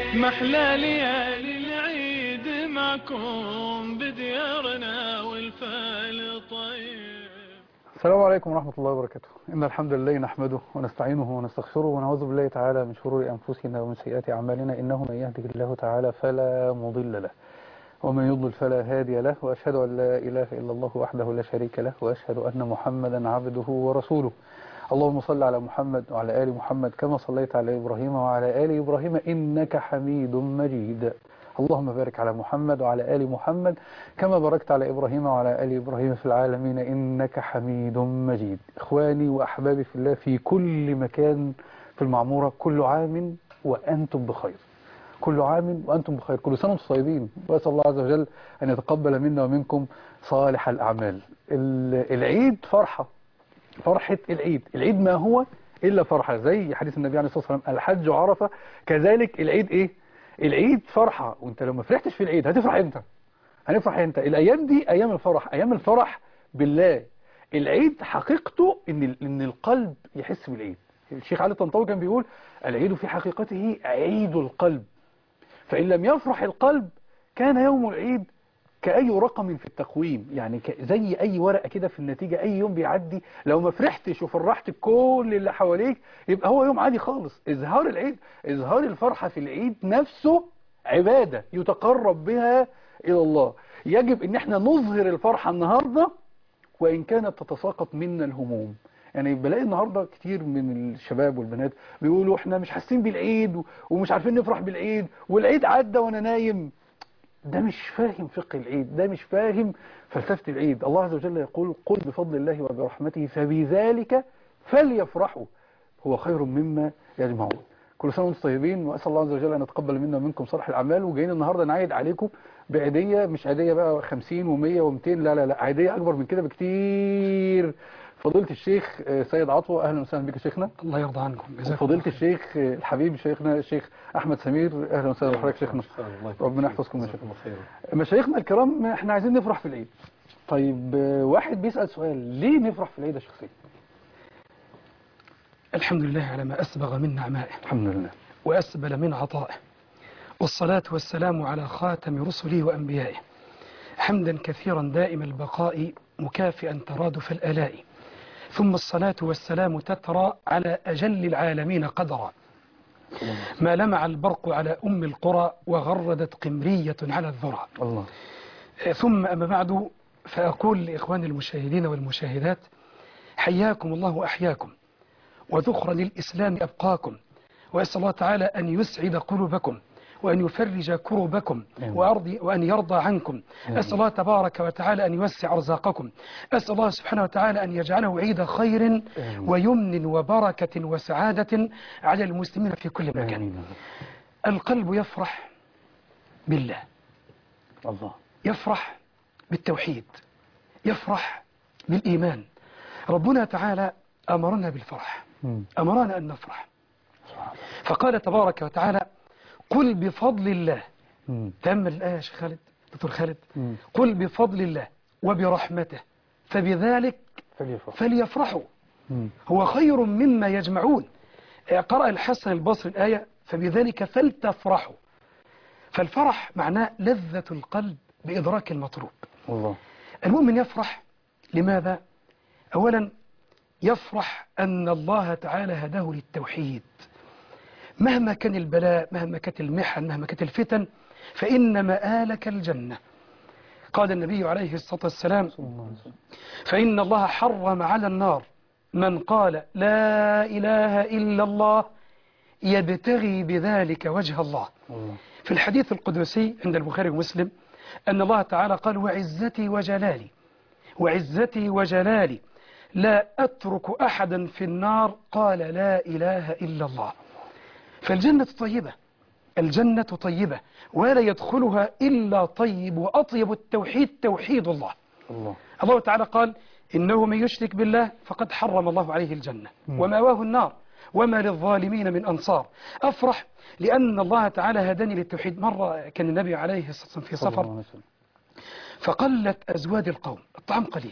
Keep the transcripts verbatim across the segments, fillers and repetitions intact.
محلى ليالي العيد معكم بديارنا والفال طيب. السلام عليكم ورحمة الله وبركاته. إن الحمد لله نحمده ونستعينه ونستغفره ونعوذ بالله تعالى من شرور أنفسنا ومن سيئات أعمالنا، إنه من يهده الله تعالى فلا مضل له ومن يضلل فلا هادي له، وأشهد أن لا إله إلا الله وحده لا شريك له، وأشهد أن محمدا عبده ورسوله. اللهم صل على محمد وعلى آل محمد كما صليت على إبراهيم وعلى آل إبراهيم إنك حميد مجيد. اللهم بارك على محمد وعلى آل محمد كما باركت على إبراهيم وعلى آل إبراهيم في العالمين إنك حميد مجيد. إخواني وأحبابي في الله في كل مكان في المعمورة، كل عام وأنتم بخير، كل عام وأنتم بخير، كل سنة وانتم طيبين، وأسأل الله عز وجل أن يتقبل منا ومنكم صالح الأعمال. العيد فرحة، فرحة العيد. العيد ما هو إلا فرحة، زي حديث النبي عليه الصلاة والسلام الحج عرفة، كذلك العيد إيه؟ العيد فرحة. وانت لو ما فرحتش في العيد هتفرح امتى؟ هنفرح امتى؟ الأيام دي أيام الفرح، أيام الفرح بالله. العيد حقيقته إن إن القلب يحس بالعيد. الشيخ علي الطنطاوي كان بيقول العيد في حقيقته عيد القلب، فإن لم يفرح القلب كان يوم العيد كأي رقم في التقويم، يعني زي أي ورقة كده في النتيجة. أي يوم بيعدي لو ما فرحتش وفرحت كل اللي حواليك يبقى هو يوم عادي خالص. إظهار العيد، إظهار الفرحة في العيد نفسه عبادة يتقرب بها إلى الله. يجب إن احنا نظهر الفرحة النهاردة وإن كانت تتساقط منا الهموم. يعني بلاقي النهاردة كتير من الشباب والبنات بيقولوا احنا مش حاسين بالعيد ومش عارفين نفرح بالعيد، والعيد عدى وانا نايم. ده مش فاهم فقه العيد، ده مش فاهم فلسفة العيد. الله عز وجل يقول قل بفضل الله وبرحمته فبذلك فليفرحوا هو خير مما يجمعون. كل سنة وانتم طيبين، وأسأل الله عز وجل أن يتقبل منا ومنكم صالح الأعمال. وجايين النهاردة نعيد عليكم بعيدية، مش عيدية بقى خمسين ومية ومتين، لا لا لا، عيدية أكبر من كده بكتير. فضيلة الشيخ سيد عطوة، أهلا وسهلا بك شيخنا. الله يرضى عنكم. وفضيلة الشيخ الحبيب شيخنا الشيخ أحمد سمير، أهلا وسهلا بحضرتك شيخنا. ربنا يحفظكم يا شيخنا. مشايخنا الكرام، احنا عايزين نفرح في العيد. طيب واحد بيسأل سؤال، ليه نفرح في العيد يا شيخ سيد؟ الحمد لله على ما أسبغ من نعمائه، الحمد لله، وأسبل من عطائه، والصلاة والسلام على خاتم رسله وأنبيائه، حمدا كثيرا دائم البقاء مكافئا ترادف الآلاء، ثم الصلاة والسلام تترى على أجل العالمين قدرا، ما لمع البرق على أم القرى وغردت قمرية على الذرى. الله. ثم أما بعد، فأقول لإخواني المشاهدين والمشاهدات حياكم الله وأحياكم، وذخرا للإسلام أبقاكم، وأسأل الله تعالى أن يسعد قلوبكم وأن يفرج كروبكم وأرضي وأن يرضى عنكم. أسأل الله تبارك وتعالى أن يوسع أرزاقكم. أسأل الله سبحانه وتعالى أن يجعله عيد خير ويمن وبركة وسعادة على المسلمين في كل مكان. القلب يفرح بالله، الله يفرح بالتوحيد، يفرح بالإيمان. ربنا تعالى أمرنا بالفرح، أمرنا أن نفرح، فقال تبارك وتعالى قل بفضل الله. تأمل الآية يا شيخ خالد، دكتور خالد. مم. قل بفضل الله وبرحمته فبذلك فليفرح. فليفرحوا مم. هو خير مما يجمعون. قرأ الحسن البصري الآية فبذلك فلتفرحوا. فالفرح معناه لذة القلب بإدراك المطلوب. الله. المؤمن يفرح لماذا؟ أولا يفرح أن الله تعالى هداه للتوحيد. مهما كان البلاء، مهما كانت المحن، مهما كانت الفتن، فإن مآلك الجنة. قال النبي عليه الصلاة والسلام فإن الله حرم على النار من قال لا إله إلا الله يبتغي بذلك وجه الله. في الحديث القدسي عند البخاري ومسلم أن الله تعالى قال وعزتي وجلالي وعزتي وجلالي لا أترك أحدا في النار قال لا إله إلا الله. فالجنة طيبة، الجنة طيبة ولا يدخلها إلا طيب، وأطيب التوحيد توحيد الله. الله, الله تعالى قال إنه من يشرك بالله فقد حرم الله عليه الجنة ومأواه النار وما للظالمين من أنصار. أفرح لأن الله تعالى هداني للتوحيد. مرة كان النبي عليه الصلاة والسلام في سفر فقلت أزواج القوم، الطعام قليل،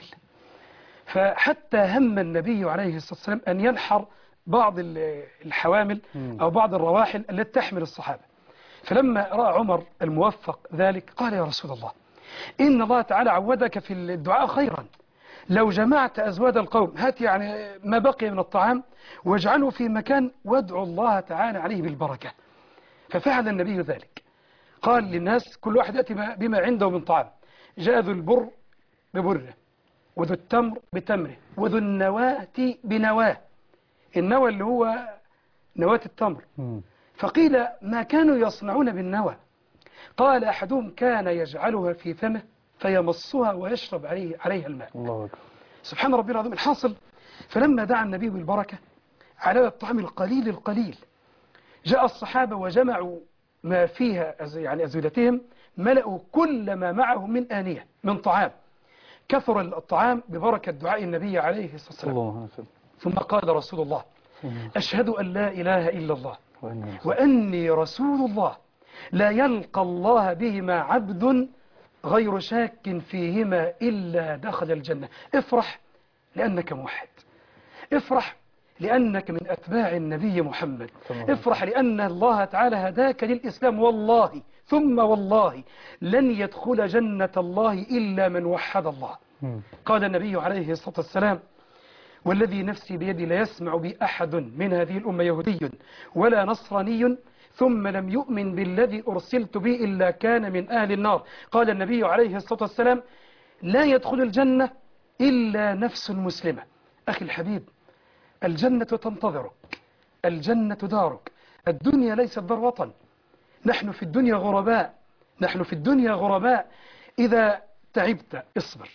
فحتى هم النبي عليه الصلاة والسلام أن ينحر بعض الحوامل أو بعض الرواحل التي تحمل الصحابة. فلما رأى عمر الموفق ذلك قال يا رسول الله إن الله تعالى عودك في الدعاء خيرا، لو جمعت أزواج القوم هات يعني ما بقي من الطعام واجعله في مكان وادعو الله تعالى عليه بالبركة. ففعل النبي ذلك، قال للناس كل واحد يأتي بما عنده من طعام، جاء ذو البر ببره، وذو التمر بتمره، وذو النواة بنواه، النوى اللي هو نواة التمر. فقيل ما كانوا يصنعون بالنوى؟ قال أحدهم كان يجعلها في فمه فيمصها ويشرب عليه عليها الماء. الله أكبر. سبحان ربي العظيم. الحاصل فلما دعا النبي بالبركة على الطعام القليل القليل، جاء الصحابة وجمعوا ما فيها يعني أزودتهم، ملأوا كل ما معهم من آنية من طعام، كثر الطعام ببركة دعاء النبي عليه الصلاة والسلام. ثم قال رسول الله أشهد أن لا إله إلا الله وأني رسول الله، لا يلقى الله بهما عبد غير شاك فيهما إلا دخل الجنة. افرح لأنك موحد، افرح لأنك من أتباع النبي محمد، افرح لأن الله تعالى هداك للإسلام، والله ثم والله لن يدخل جنة الله إلا من وحد الله. قال النبي عليه الصلاة والسلام والذي نفسي بيدي لا يسمع بي أحد من هذه الأمة يهودي ولا نصراني ثم لم يؤمن بالذي أرسلت به إلا كان من أهل النار. قال النبي عليه الصلاة والسلام لا يدخل الجنة إلا نفس مسلمة. أخي الحبيب، الجنة تنتظرك، الجنة دارك، الدنيا ليست دار وطن، نحن في الدنيا غرباء، نحن في الدنيا غرباء. إذا تعبت اصبر،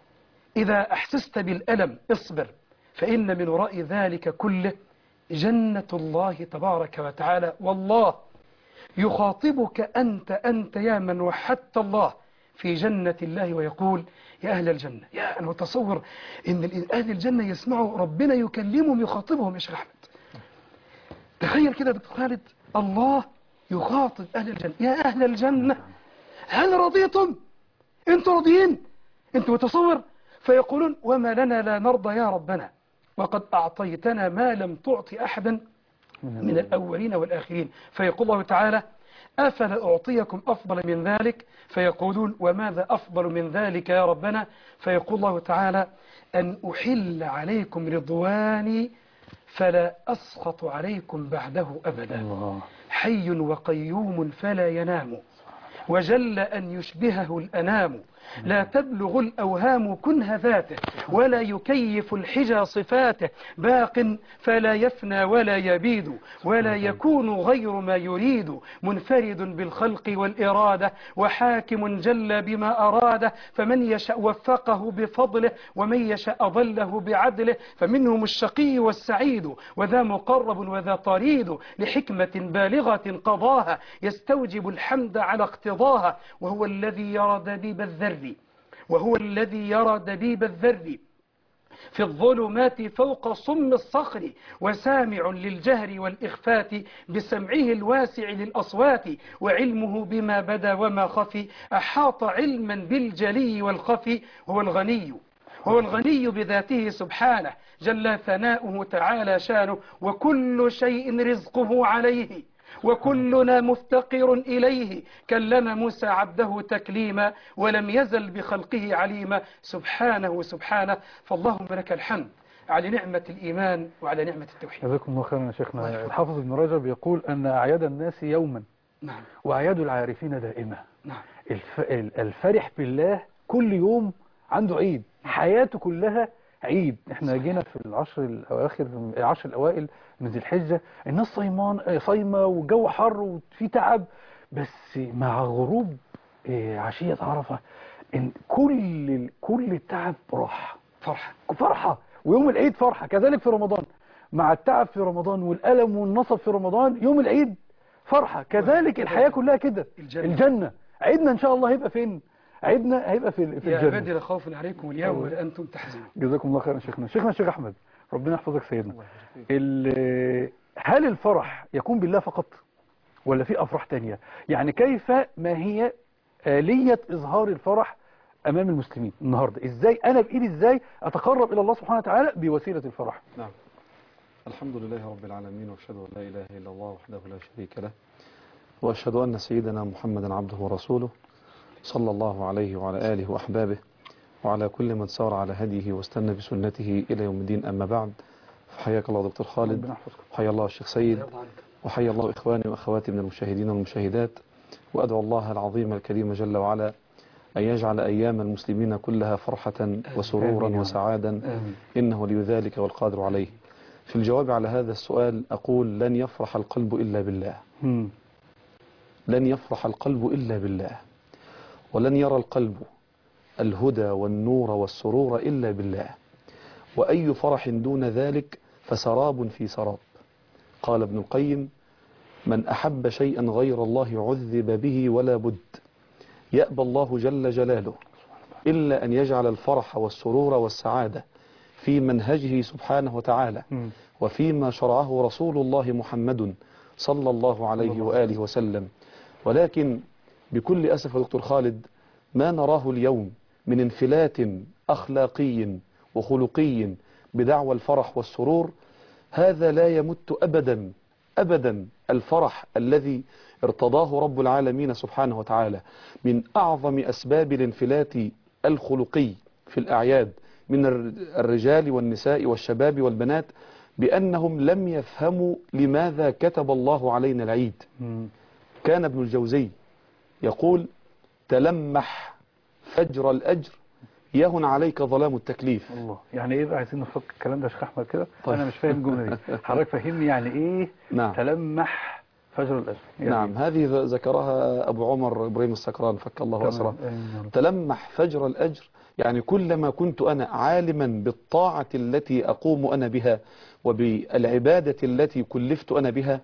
إذا أحسست بالألم اصبر، فإن من وراء ذلك كله جنة الله تبارك وتعالى. والله يخاطبك أنت أنت يا من وحدت الله في جنة الله ويقول يا أهل الجنة. يا أنا أتصور إن أهل الجنة يسمعوا ربنا يكلمهم يخاطبهم. يا شيخ أحمد تخيل كده دكتور خالد، الله يخاطب أهل الجنة يا أهل الجنة هل رضيتم؟ أنتوا راضيين؟ أنتوا متصور؟ فيقولون وما لنا لا نرضى يا ربنا وقد أعطيتنا ما لم تعط أحدا من الأولين والآخرين. فيقول الله تعالى أفلا أعطيكم أفضل من ذلك؟ فيقولون وماذا أفضل من ذلك يا ربنا؟ فيقول الله تعالى أن أحل عليكم رضواني فلا أسخط عليكم بعده أبدا، حي وقيوم فلا ينام وجل أن يشبهه الأنام، لا تبلغ الأوهام كنه ذاته ولا يكيف الحجى صفاته، باق فلا يفنى ولا يبيد ولا يكون غير ما يريد، منفرد بالخلق والإرادة وحاكم جل بما أراده، فمن يشاء وفقه بفضله ومن يشاء أضله بعدله، فمنهم الشقي والسعيد وذا مقرب وذا طريد، لحكمة بالغة قضاها يستوجب الحمد على اقتضاها، وهو الذي يرى دبيب الذر وهو الذي يرى دبيب الذر في الظلمات فوق صم الصخر، وسامع للجهر والإخفات بسمعه الواسع للأصوات، وعلمه بما بدا وما خفي أحاط علما بالجلي والخفي، هو الغني هو الغني بذاته سبحانه جل ثناؤه تعالى شانه، وكل شيء رزقه عليه وكلنا مفتقر إليه، كلم موسى عبده تكليما ولم يزل بخلقه عليما، سبحانه سبحانه. فاللهم لك الحمد على نعمة الإيمان وعلى نعمة التوحيد. جزاكم الله خيرا يا شيخنا. الحافظ ابن رجب يقول أن أعياد الناس يوما نعم وأعياد العارفين دائمة. نعم. الف... الفرح بالله كل يوم عنده عيد، حياته كلها عيد. احنا جينا في العشر الأواخر العشر الأوائل من ذي الحجة، الناس صيمان صايمة والجو حر وفي تعب، بس مع غروب عشية عرفة إن كل كل التعب راح، فرحة فرحة، ويوم العيد فرحة. كذلك في رمضان مع التعب في رمضان والألم والنصب في رمضان، يوم العيد فرحة. كذلك الحياة كلها كده. الجنة. الجنة عيدنا إن شاء الله هيبقى فين؟ عيدنا هيبقى في في الجنة. يا عبادي لا خوف عليكم اليوم ولا أنتم تحزنون. جزاكم الله خيرا شيخنا. شيخنا الشيخ أحمد ربنا يحفظك سيدنا، هل الفرح يكون بالله فقط ولا في أفراح تانية؟ يعني كيف ما هي آلية إظهار الفرح أمام المسلمين النهاردة؟ إزاي أنا بإيدي إزاي أتقرب إلى الله سبحانه وتعالى بوسيلة الفرح؟ نعم، الحمد لله رب العالمين، وأشهد أن لا إله إلا الله وحده لا شريك له، وأشهد أن سيدنا محمدا عبده ورسوله صلى الله عليه وعلى آله وأحبابه وعلى كل من سار على هديه واستنى بسنته إلى يوم الدين. أما بعد، فحياك الله دكتور خالد، وحيا الله الشيخ سيد، وحيا الله إخواني وأخواتي من المشاهدين والمشاهدات، وأدعو الله العظيم الكريم جل وعلا أن يجعل أيام المسلمين كلها فرحة وسرورا وسعادا، إنه ولي ذلك والقادر عليه. في الجواب على هذا السؤال أقول: لن يفرح القلب إلا بالله، لن يفرح القلب إلا بالله، ولن يرى القلب الهدى والنور والسرور إلا بالله، وأي فرح دون ذلك فسراب في سراب. قال ابن القيم: من أحب شيئا غير الله عذب به ولا بد، يأبى الله جل جلاله إلا أن يجعل الفرح والسرور والسعادة في منهجه سبحانه وتعالى وفيما شرعه رسول الله محمد صلى الله عليه وآله وسلم. ولكن بكل أسف يا دكتور خالد، ما نراه اليوم من انفلات أخلاقي وخلقي بدعوى الفرح والسرور، هذا لا يمت أبدا أبدا الفرح الذي ارتضاه رب العالمين سبحانه وتعالى. من أعظم أسباب الانفلات الخلقي في الأعياد من الرجال والنساء والشباب والبنات بأنهم لم يفهموا لماذا كتب الله علينا العيد. كان ابن الجوزي يقول: تلمح فجر الأجر يهن عليك ظلام التكليف. الله، يعني ايه بقى؟ عايزين نفك الكلام ده يا شيخ احمد كده. طيب. انا مش فاهم الجمله دي، حضرتك فهمني يعني ايه؟ نعم. تلمح فجر الأجر يعني نعم إيه؟ هذه ذكرها أبو عمر إبراهيم السكران فك الله أسره. تلمح فجر الأجر يعني كلما كنت أنا عالما بالطاعة التي أقوم أنا بها وبالعبادة التي كلفت أنا بها،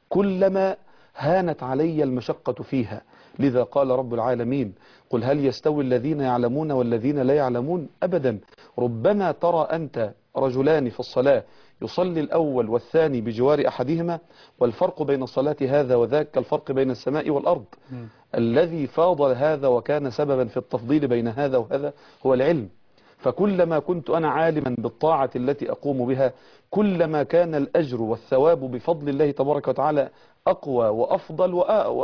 كلما هانت علي المشقة فيها. لذا قال رب العالمين: قل هل يستوي الذين يعلمون والذين لا يعلمون؟ أبدا. ربما ترى أنت رجلان في الصلاة يصلي الأول والثاني بجوار أحدهما، والفرق بين الصلاة هذا وذاك كالفرق بين السماء والأرض. م. الذي فاضل هذا وكان سببا في التفضيل بين هذا وهذا هو العلم. فكلما كنت أنا عالما بالطاعة التي أقوم بها، كلما كان الأجر والثواب بفضل الله تبارك وتعالى أقوى وأفضل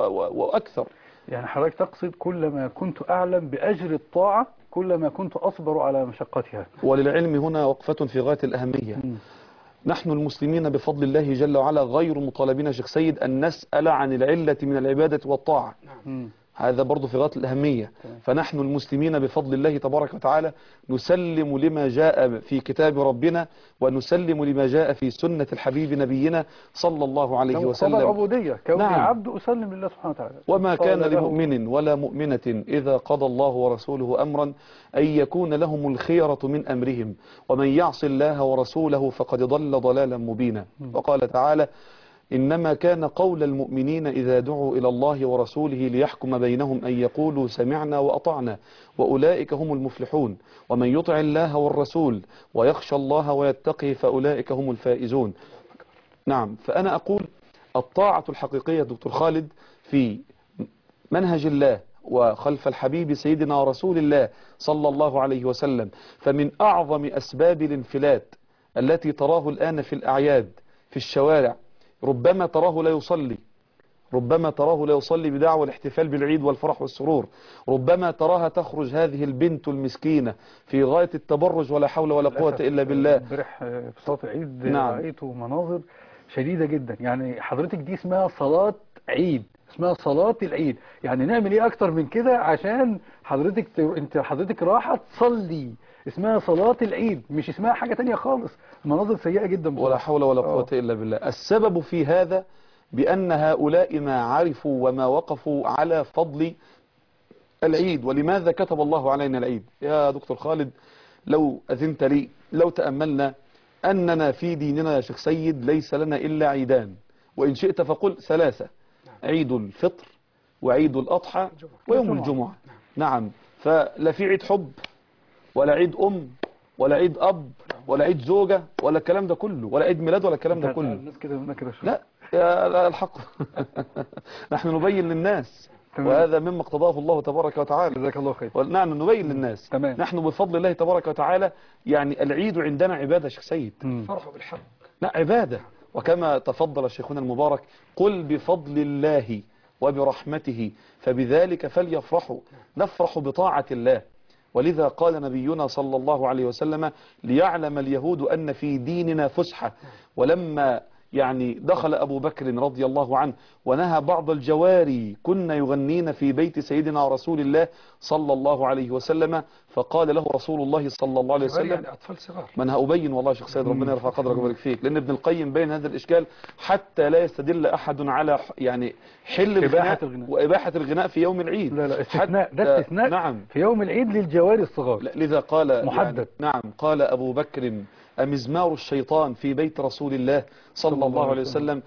وأكثر. يعني حضرتك تقصد كلما كنت أعلم بأجر الطاعة كلما كنت أصبر على مشقتها. وللعلم هنا وقفة في غاية الأهمية. م. نحن المسلمين بفضل الله جل وعلا غير مطالبين شيخ سيد أن نسأل عن العلة من العبادة والطاعة. م. هذا برضو في غاية الأهمية. فنحن المسلمين بفضل الله تبارك وتعالى نسلم لما جاء في كتاب ربنا ونسلم لما جاء في سنة الحبيب نبينا صلى الله عليه وسلم. عبودية كوني نعم. عبد أسلم لله سبحانه وتعالى. وما كان لمؤمن ولا مؤمنة إذا قضى الله ورسوله أمرا أن يكون لهم الخيرة من أمرهم ومن يعص الله ورسوله فقد ضل ضلالا مبينا. وقال تعالى: إنما كان قول المؤمنين إذا دعوا إلى الله ورسوله ليحكم بينهم أن يقولوا سمعنا وأطعنا وأولئك هم المفلحون ومن يطع الله والرسول ويخشى الله ويتقه فأولئك هم الفائزون. نعم. فأنا أقول الطاعة الحقيقية دكتور خالد في منهج الله وخلف الحبيب سيدنا رسول الله صلى الله عليه وسلم، فمن أعظم أسباب الانفلات التي تراه الآن في الأعياد في الشوارع، ربما تراه لا يصلي، ربما تراه لا يصلي بدعوى الاحتفال بالعيد والفرح والسرور، ربما تراها تخرج هذه البنت المسكينة في غاية التبرج ولا حول ولا قوة إلا بالله. امبارح في صلاة العيد نعم. رأيت مناظر شديدة جدا. يعني حضرتك دي اسمها صلاة عيد، اسمها صلاة العيد. يعني نعمل ايه اكتر من كده عشان حضرتك ت... انت حضرتك رايحة تصلي؟ اسمها صلاة العيد، مش اسمها حاجة تانية خالص. مناظر سيئة جدا بصراحة. ولا حول ولا قوة إلا بالله. السبب في هذا بأن هؤلاء ما عرفوا وما وقفوا على فضل العيد ولماذا كتب الله علينا العيد. يا دكتور خالد، لو أذنت لي، لو تأملنا أننا في ديننا يا شيخ سيد ليس لنا إلا عيدان، وإن شئت فقل ثلاثة: عيد الفطر وعيد الأضحى ويوم الجمعة. نعم. فلا في عيد حب ولا عيد أم ولا عيد أب ولا عيد زوجة ولا الكلام ده كله، ولا عيد ميلاد ولا الكلام ده كله. الناس كده هنا كده لا يا الحق. نحن نبين للناس تمام. وهذا مما اقتضاه الله تبارك وتعالى. جزاك الله خير. ونحن نبين للناس تمام. نحن بفضل الله تبارك وتعالى يعني العيد عندنا عبادة شيخ سيد. فرح بالحق. لا عبادة. وكما تفضل شيخنا المبارك: قل بفضل الله وبرحمته فبذلك فليفرحوا. نفرح بطاعة الله. ولذا قال نبينا صلى الله عليه وسلم ليعلم اليهود أن في ديننا فسحة. ولما يعني دخل أبو بكر رضي الله عنه ونهى بعض الجواري كنا يغنين في بيت سيدنا رسول الله صلى الله عليه وسلم، فقال له رسول الله صلى الله عليه وسلم يعني أطفال صغار. ما أنا هأبين والله شيخ سيد ربنا يرفع قدرك ويبارك فيك، لأن ابن القيم بين هذا الإشكال حتى لا يستدل أحد على يعني حل إباحة الغناء الغناء. وإباحة الغناء في يوم العيد. لا لا استثناء، ده استثناء نعم في يوم العيد للجواري الصغار. لذا قال محدد. يعني نعم قال أبو بكر أمزمار الشيطان في بيت رسول الله صلى الله عليه وسلم.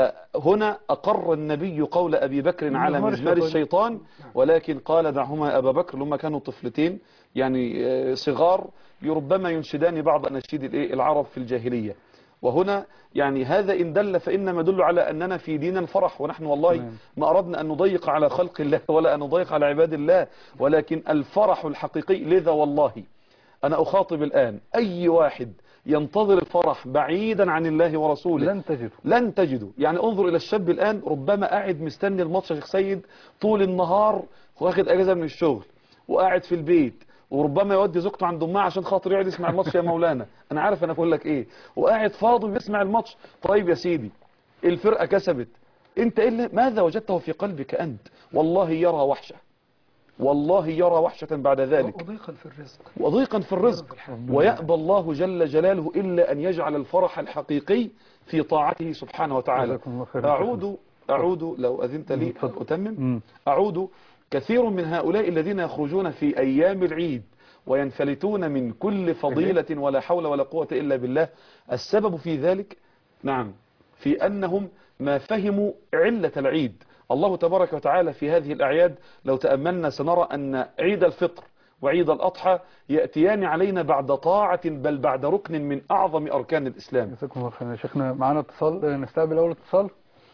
فهنا أقر النبي قول أبي بكر على مزمار الشيطان، ولكن قال دعهما أبا بكر لما كانوا طفلتين يعني صغار ربما ينشدان بعض أناشيد العرب في الجاهلية. وهنا يعني هذا إن دل فإنما يدل على أننا في دين الفرح، ونحن والله ما أردنا أن نضيق على خلق الله ولا أن نضيق على عباد الله، ولكن الفرح الحقيقي. لذا والله أنا أخاطب الآن أي واحد ينتظر الفرح بعيدا عن الله ورسوله لن تجده لن تجده. يعني انظر إلى الشاب الآن ربما قاعد مستني الماتش يا شيخ سيد طول النهار واخد أجازة من الشغل وقاعد في البيت، وربما يودي زوجته عند امها عشان خاطر يقعد يسمع الماتش يا مولانا. انا عارف انا بقول لك ايه، وقاعد فاضي بيسمع الماتش. طيب يا سيدي الفرقه كسبت، انت إيه اللي ماذا وجدته في قلبك انت؟ والله يرى وحشه، والله يرى وحشه بعد ذلك، وضيقا في الرزق وضيقا في الرزق. ويأبى الله جل جلاله الا ان يجعل الفرح الحقيقي في طاعته سبحانه وتعالى. اعود اعود لو اذنت لي اتمم. اعود كثير من هؤلاء الذين يخرجون في أيام العيد وينفلتون من كل فضيلة ولا حول ولا قوة إلا بالله، السبب في ذلك نعم في أنهم ما فهموا علة العيد. الله تبارك وتعالى في هذه الأعياد لو تأملنا سنرى أن عيد الفطر وعيد الأضحى يأتيان علينا بعد طاعة بل بعد ركن من أعظم أركان الإسلام. جزاكم الله خير يا شيخنا. معنا اتصال، نستقبل أول اتصال.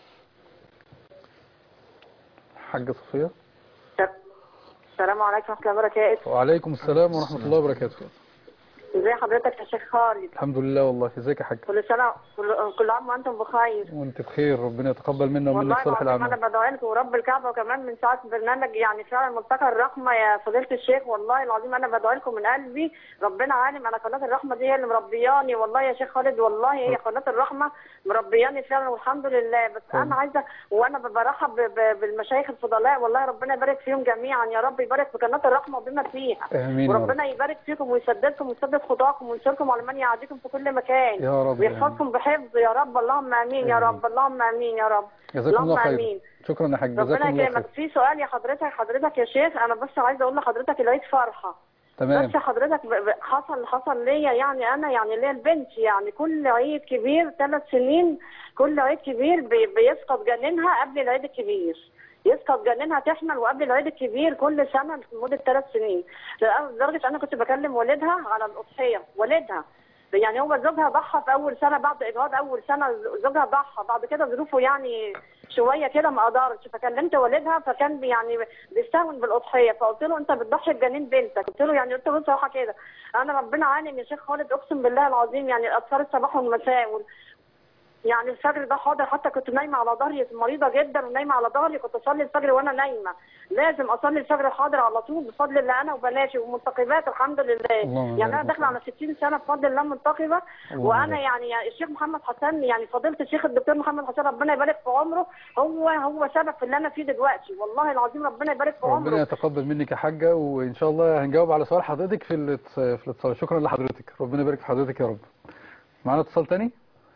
حاجة صفية. السلام عليكم ورحمة الله وبركاته. وعليكم السلام ورحمة الله وبركاته. ازي حضرتك يا شيخ خالد؟ الحمد لله والله. ازيك يا حاج؟ كل سنة كل, كل عام وانتم بخير. وانت بخير، ربنا يتقبل منا ومنك صالح الاعمال. والله انا بدعي لكم ورب الكعبة، وكمان من ساعة برنامج يعني فعلا ملتقى الرحمة يا فضيلة الشيخ، والله العظيم انا بدعي لكم من قلبي. ربنا عالم، انا قناة الرحمة دي هي اللي مربياني والله يا شيخ خالد، والله هي قناة الرحمة مربياني فعلا والحمد لله. بس طبعا. انا عايزة وانا برحب بالمشايخ الفضلاء، والله ربنا يبارك فيهم جميعا، يا رب يبارك في قناة الرحمة وبما فيها. امين. وربنا يبارك فيكم ويسددكم ويسدد خطاكم وينصركم على من يعاديكم في كل مكان يا رب، ويحفظكم بحفظ يا رب. اللهم امين يا رب، اللهم امين يا رب. جزاكم الله خير. امين. شكرا يا حاج، جزاكم الله خير. ربنا يكرمك. في سؤال يا حضرتك حضرتك يا شيخ، انا بس عايزه اقول لحضرتك العيد فرحه. تمام. بس حضرتك حصل حصل ليا يعني انا يعني ليا البنت يعني كل عيد كبير ثلاث سنين، كل عيد كبير بي بيسقط جنينها قبل العيد الكبير، يسقط جنينها تحمل وقبل العيد الكبير كل سنه لمده ثلاث سنين، لدرجه انا كنت بكلم والدها على الاضحيه. والدها يعني هو زوجها ضحى في اول سنه بعد اجهاض اول سنه، زوجها ضحى، بعد كده ظروفه يعني شويه كده ما قدرتش، فكلمت والدها فكان يعني بيستهون بالاضحيه، فقلت له انت بتضحي بجنين بنتك، قلت له يعني قلت له بصراحه كده انا ربنا عالم يا شيخ خالد اقسم بالله العظيم، يعني الاطفال الصباح والمساء يعني الفجر ده حاضر، حتى كنت نايمه على ظهري مريضه جدا ونايمه على ظهري، كنت اصلي الفجر وانا نايمه، لازم اصلي الفجر حاضر على طول بفضل الله انا وبناتي ومنتقبات الحمد لله. يعني انا داخله على ستين سنه بفضل الله منتقبه، وانا يعني, يعني الشيخ محمد حسن يعني فضيله الشيخ الدكتور محمد حسن ربنا يبارك في عمره، هو هو سبب في اللي انا فيه دلوقتي، والله العظيم ربنا يبارك في عمره. ربنا يتقبل منك يا حاجه، وان شاء الله هنجاوب على سؤال حضرتك في في الاتصال. شكرا لحضرتك، ربنا يبارك في حضرتك يا رب. معانا اتصال تاني.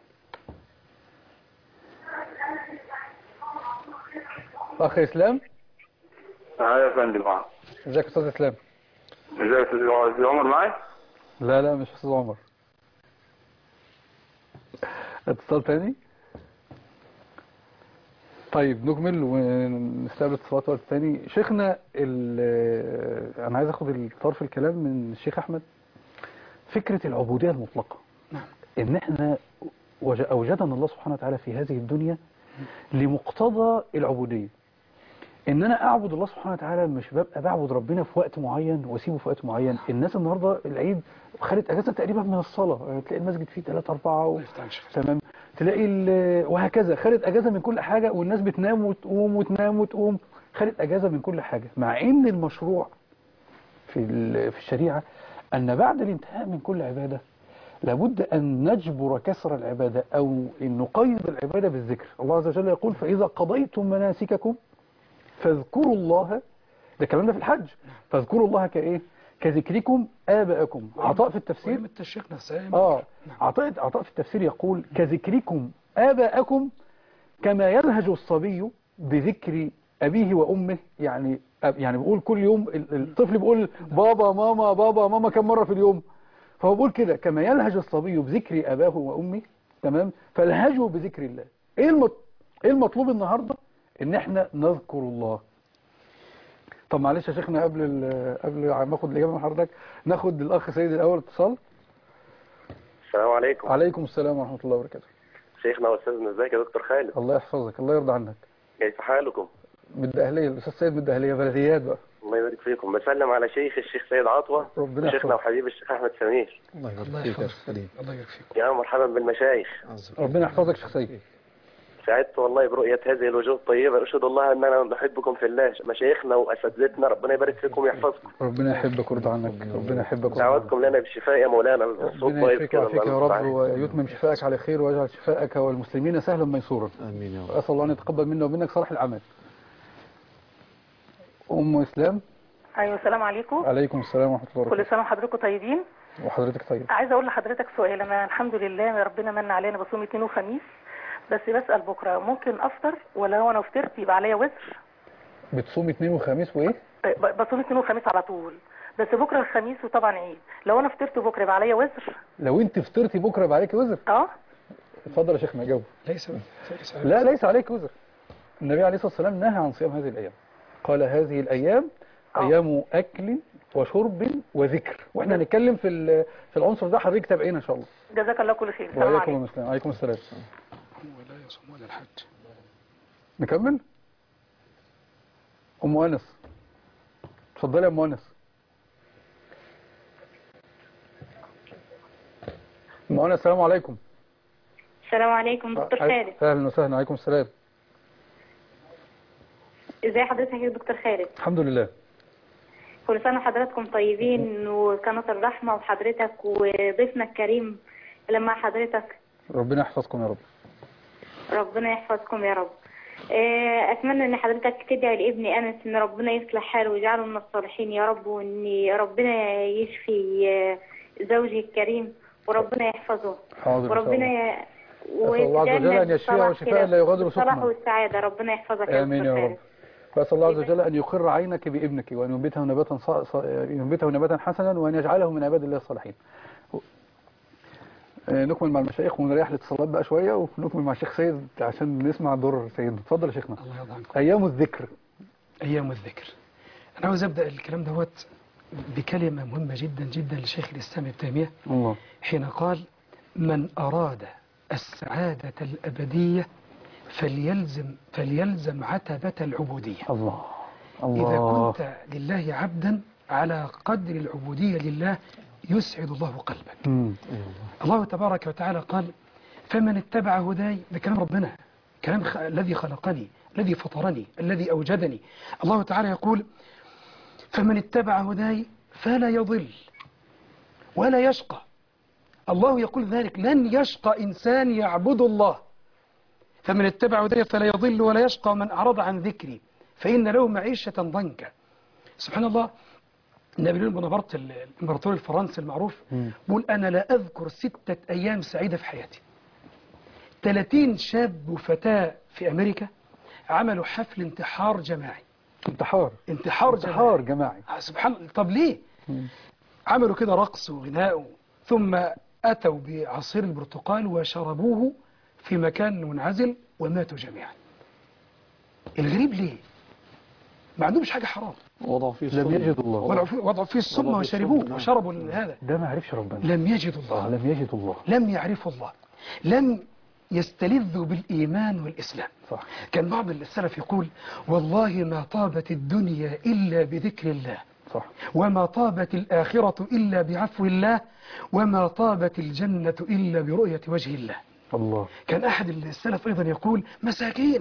اخ اسلام. اه يا فندم. اه ازيك يا استاذ اسلام؟ ازيك يا استاذ عمر معايا؟ لا لا مش استاذ عمر. اتصال تاني. طيب نكمل ونستقبل اتصالات وقت تاني. شيخنا انا عايز اخد الطرف الكلام من الشيخ احمد، فكرة العبودية المطلقة. نعم. ان احنا اوجدنا الله سبحانه وتعالى في هذه الدنيا لمقتضى العبودية، ان انا اعبد الله سبحانه وتعالى، مش ببقى بعبد ربنا في وقت معين واسيبه في وقت معين. الناس النهارده العيد خدت اجازه تقريبا من الصلاه، تلاقي المسجد فيه ثلاثة أربعة و... تمام. تلاقي ال- وهكذا خدت اجازه من كل حاجه، والناس بتنام وتقوم وتنام وتقوم، خدت اجازه من كل حاجه، مع ان المشروع في ال- في الشريعه ان بعد الانتهاء من كل عباده لابد أن نجبر كسر العبادة أو أن نقيد العبادة بالذكر. الله عز وجل يقول فإذا قضيتم مناسككم فاذكروا الله، ده الكلام ده في الحج، فاذكروا الله كإيه؟ كذكركم آباءكم. عطاء في التفسير ويوم التشريق نفسها آه عطاء عطاء في التفسير يقول كذكركم آباءكم كما يلهج الصبي بذكر أبيه وأمه، يعني يعني بيقول كل يوم ال- الطفل بيقول بابا ماما بابا ماما كم مرة في اليوم، فهو بيقول كده كما يلهج الصبي بذكر أباه وأمه، تمام، فالهجوا بذكر الله. ايه المط... ايه المطلوب النهارده؟ ان احنا نذكر الله. طب معلش يا شيخنا قبل ال... قبل ما اخد الاجابه من حضرتك ناخد الاخ سيد الاول اتصال. السلام عليكم. عليكم السلام ورحمه الله وبركاته. شيخنا واستاذنا، ازيك يا دكتور خالد؟ الله يحفظك، الله يرضى عنك. كيف حالكم؟ من الدهليه، الاستاذ سيد من الدهليه، بلديات بقى. الله يبارك فيكم. بسلم على شيخ الشيخ سيد عطوة ربنا وشيخنا يحفظك. وحبيب الشيخ احمد سمير. الله يبارك الله فيك يا يحفظك. شيخ خليل. الله يبارك فيكم. يا مرحبا بالمشايخ. ربنا يحفظك يا شيخ سيد. سعدت والله برؤية هذه الوجوه الطيبة، أشهد الله أننا نحبكم في الله. مشايخنا وأساتذتنا ربنا يبارك فيكم ويحفظكم. ربنا يحبك ويرضى عنك، ربنا يحبك ويرضى عنك. دعواتكم لنا بالشفاء يا مولانا، الصوت ربنا طيب يشفيك كده. ويعافيك يا الله رب، المستعان. ويتمم شفائك على خير، ويجعل شفائك والمسلمين سهلا ميسورا. امين يا رب. وأسأل الله أن يتقبل منا ومنك صالح الأعمال. أم إسلام. ايوه السلام عليكم. عليكم السلام ورحمة الله كل وبركاته. سنه وحضراتكم طيبين. وحضرتك طيب. عايزه اقول لحضرتك سؤال. انا الحمد لله ربنا من علينا بصوم اثنين وخميس، بس بسال بكره ممكن افطر ولا لو انا فطرت يبقى عليا وزر؟ بتصوم اثنين وخميس وإيه؟ ب- بصوم اثنين وخميس على طول، بس بكره الخميس وطبعا عيد، لو انا فطرت بكره يبقى عليا وزر؟ لو أنت فطرتي بكرة يبقى عليك وزر؟ اه اتفضل يا شيخنا جاوب. ليس ليس لا ليس عليك وزر. النبي عليه الصلاة والسلام نهى عن صيام هذه الأيام، قال هذه الأيام آه. أيام أكل وشرب وذكر، وإحنا هنتكلم في ال- في العنصر ده، حضرتك تابعينا إن شاء الله. جزاك الله كل خير. السلام وعليكم عليكم. السلام. عليكم السلام. ولا يصوم ولا الحج. نكمل. أم أنس، اتفضلي يا أم أنس. أم أنس السلام عليكم. السلام عليكم دكتور خالد. أهلا وسهلا. عليكم السلام. ازي حضرتك يا دكتور خالد؟ الحمد لله. كل سنة حضراتكم طيبين، وقناة الرحمة وحضرتك وضيفنا الكريم لما حضرتك. ربنا يحفظكم يا رب. ربنا يحفظكم يا رب. آه، أتمنى إن حضرتك تدعي لابني أنس إن ربنا يصلح حاله ويجعله من الصالحين يا رب، وإن ربنا يشفي آه، زوجي الكريم وربنا يحفظه. حاضر إن شاء وربنا الله. ي... أسأل الله عز وجل أن يشفيه وشفاء لا يغادر الصلاح سقما. والسعادة. ربنا يحفظك يا آمين دكتور يا خالد. رب. فأسأل الله عز وجل أن يقر عينك بابنك وأن ينبته نباتا ص... ص... ينبته نباتا حسنا وأن يجعله من عباد الله الصالحين. آه، نكمل مع المشايخ ونريح الاتصالات بقى شوية، ونكمل مع الشيخ سيد عشان نسمع دور سيدنا. اتفضل يا شيخنا. الله يرضى عنكم. أيام الذكر. أيام الذكر. أنا عاوز أبدأ الكلام دوت بكلمة مهمة جدا جدا لشيخ الإسلام ابن تيمية الله. حين قال: من أراد السعادة الأبدية فليلزم فليلزم عتبة العبودية. الله. إذا الله. كنت لله عبدا على قدر العبودية لله يسعد الله قلبك. مم. الله تبارك وتعالى قال: فمن اتبع هداي، ده كلام ربنا، كلام خ... الذي خلقني، الذي فطرني، الذي أوجدني. الله تعالى يقول: فمن اتبع هداي فلا يضل ولا يشقى. الله يقول ذلك: لن يشقى إنسان يعبد الله. فمن اتبع هداي فلا يضل ولا يشقى من أعرض عن ذكري فإن له معيشة ضنكا. سبحان الله. نابليون بونابرت الإمبراطور الفرنسي المعروف بيقول: أنا لا أذكر ستة أيام سعيدة في حياتي. ثلاثين شاب وفتاة في أمريكا عملوا حفل انتحار جماعي. انتحار. انتحار انتحار جماعي. جماعي. آه، سبحان الله. طب ليه؟ مم. عملوا كده رقص وغناء، ثم أتوا بعصير البرتقال وشربوه في مكان منعزل وماتوا جميعا. الغريب ليه؟ ما عندهمش حاجة حرام، وضعوا فيه لم السم. يجد الله. وضعوا فيه, وضعوا فيه السم وضعوا فيه وشربوه السم. وشربوا هذا. ده ما عرفش ربنا. لم يجدوا آه، الله، لم يجد الله. لم يعرفوا الله، لم يستلذوا بالإيمان والإسلام. صح. كان بعض السلف يقول: والله ما طابت الدنيا إلا بذكر الله، صح. وما طابت الآخرة إلا بعفو الله، وما طابت الجنة إلا برؤية وجه الله. الله. كان أحد السلف أيضا يقول مساكين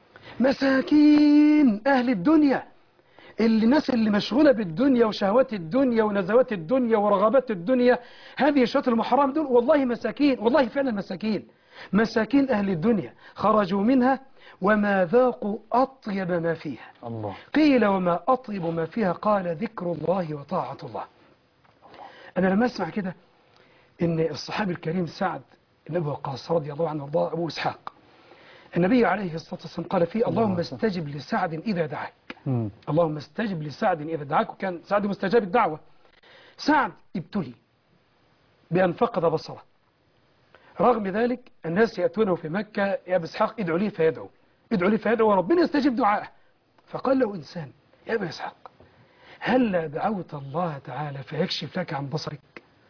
مساكين أهل الدنيا، اللي الناس اللي مشغولة بالدنيا وشهوات الدنيا ونزوات الدنيا ورغبات الدنيا، هذه الشهوات المحرمة دول والله مساكين، والله فعلا مساكين، مساكين أهل الدنيا خرجوا منها وما ذاقوا أطيب ما فيها. الله. قيل وما أطيب ما فيها؟ قال ذكر الله وطاعة الله. أنا لما أسمع كده إن الصحابي الكريم سعد بن أبي وقاص رضي الله عنه وارضاه أبو إسحاق، النبي عليه الصلاة والسلام قال فيه اللهم استجب لسعد إذا دعاك. مم. اللهم استجب لسعد إذا دعاك، وكان سعد مستجاب الدعوة. سعد ابتلي بأن فقد بصره، رغم ذلك الناس يأتونه في مكة يا أبا إسحاق ادعوا لي فيدعو، ادعوا لي فيدعو وربنا يستجيب دعاءه. فقال له إنسان يا أبا إسحاق هل دعوت الله تعالى فيكشف لك عن بصرك؟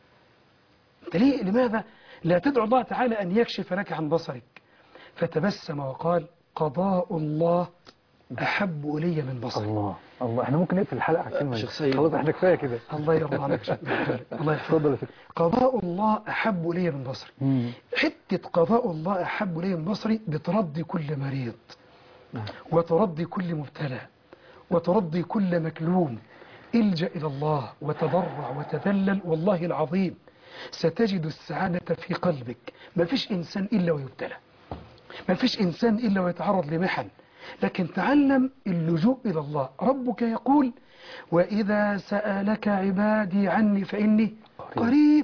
أنت ليه لماذا لا تدعو الله تعالى أن يكشف لك عن بصرك؟ فتبسم وقال قضاء الله أحب إلي من بصري. الله الله. احنا ممكن نقفل الحلقة على الكلمة دي، خلاص احنا كفاية كده. الله يرضى عليك. الله يحفظك. قضاء الله أحب إلي من بصري. مم. حتة قضاء الله أحب إلي من بصري بترضي كل مريض، وترضي كل مبتلى، وترضي كل مكلوم. الجأ إلى الله وتضرع وتذلل، والله العظيم ستجد السعادة في قلبك. ما فيش إنسان إلا ويبتلى، ما فيش إنسان إلا ويتعرض لمحن، لكن تعلم اللجوء إلى الله. ربك يقول وإذا سألك عبادي عني فإني قريب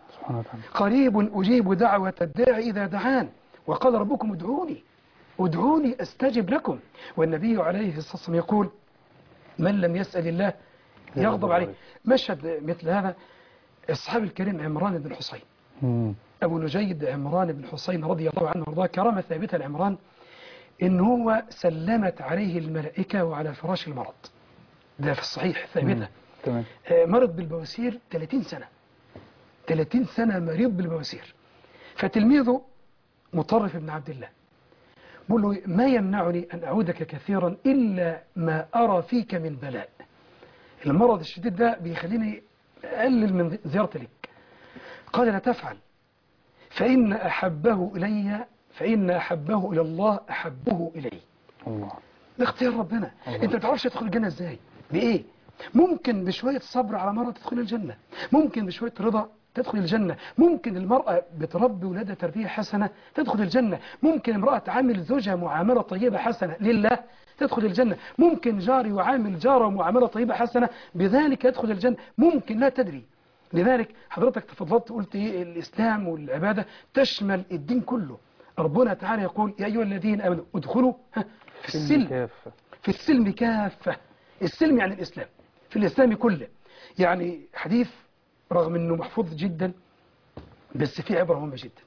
قريب أجيب دعوة الداعي إذا دعان، وقال ربكم ادعوني ادعوني أستجب لكم. والنبي عليه الصلاة والسلام يقول من لم يسأل الله يغضب عليه. مشهد مثل هذا الصحابي الكريم عمران بن حسين، أبو نجيد عمران بن حسين رضي الله عنه وارضاه، كرامة ثابتة لعمران إن هو سلمت عليه الملائكة وعلى فراش المرض، ده في الصحيح ثابتة. تمام. مرض بالبواسير ثلاثين سنة، ثلاثين سنة مريض بالبواسير. فتلميذه مطرف بن عبد الله بقول له ما يمنعني أن أعودك كثيرا إلا ما أرى فيك من بلاء. المرض الشديد ده بيخليني أقلل من زيارتي لك. قال لا تفعل، فإن أحبه إلي فإن أحبه إلى الله أحبه إلي. الله. ده اختيار ربنا. الله. أنت ما تعرفش تدخل الجنة إزاي بإيه؟ ممكن بشوية صبر على مرض تدخل الجنة، ممكن بشوية رضا تدخل الجنة، ممكن المرأة بتربي ولادها تربية حسنة تدخل الجنة، ممكن امرأة تعامل زوجها معاملة طيبة حسنة لله تدخل الجنة، ممكن جار يعامل جاره معاملة طيبة حسنة بذلك يدخل الجنة، ممكن لا تدري. لذلك حضرتك تفضلت قلت إيه؟ الإسلام والعبادة تشمل الدين كله. ربنا تعالى يقول يا أيها الذين آمنوا ادخلوا في السلم في السلم كافة. السلم يعني الإسلام، في الإسلام كله. يعني حديث رغم أنه محفوظ جدا بس فيه عبرة مهمة جدا.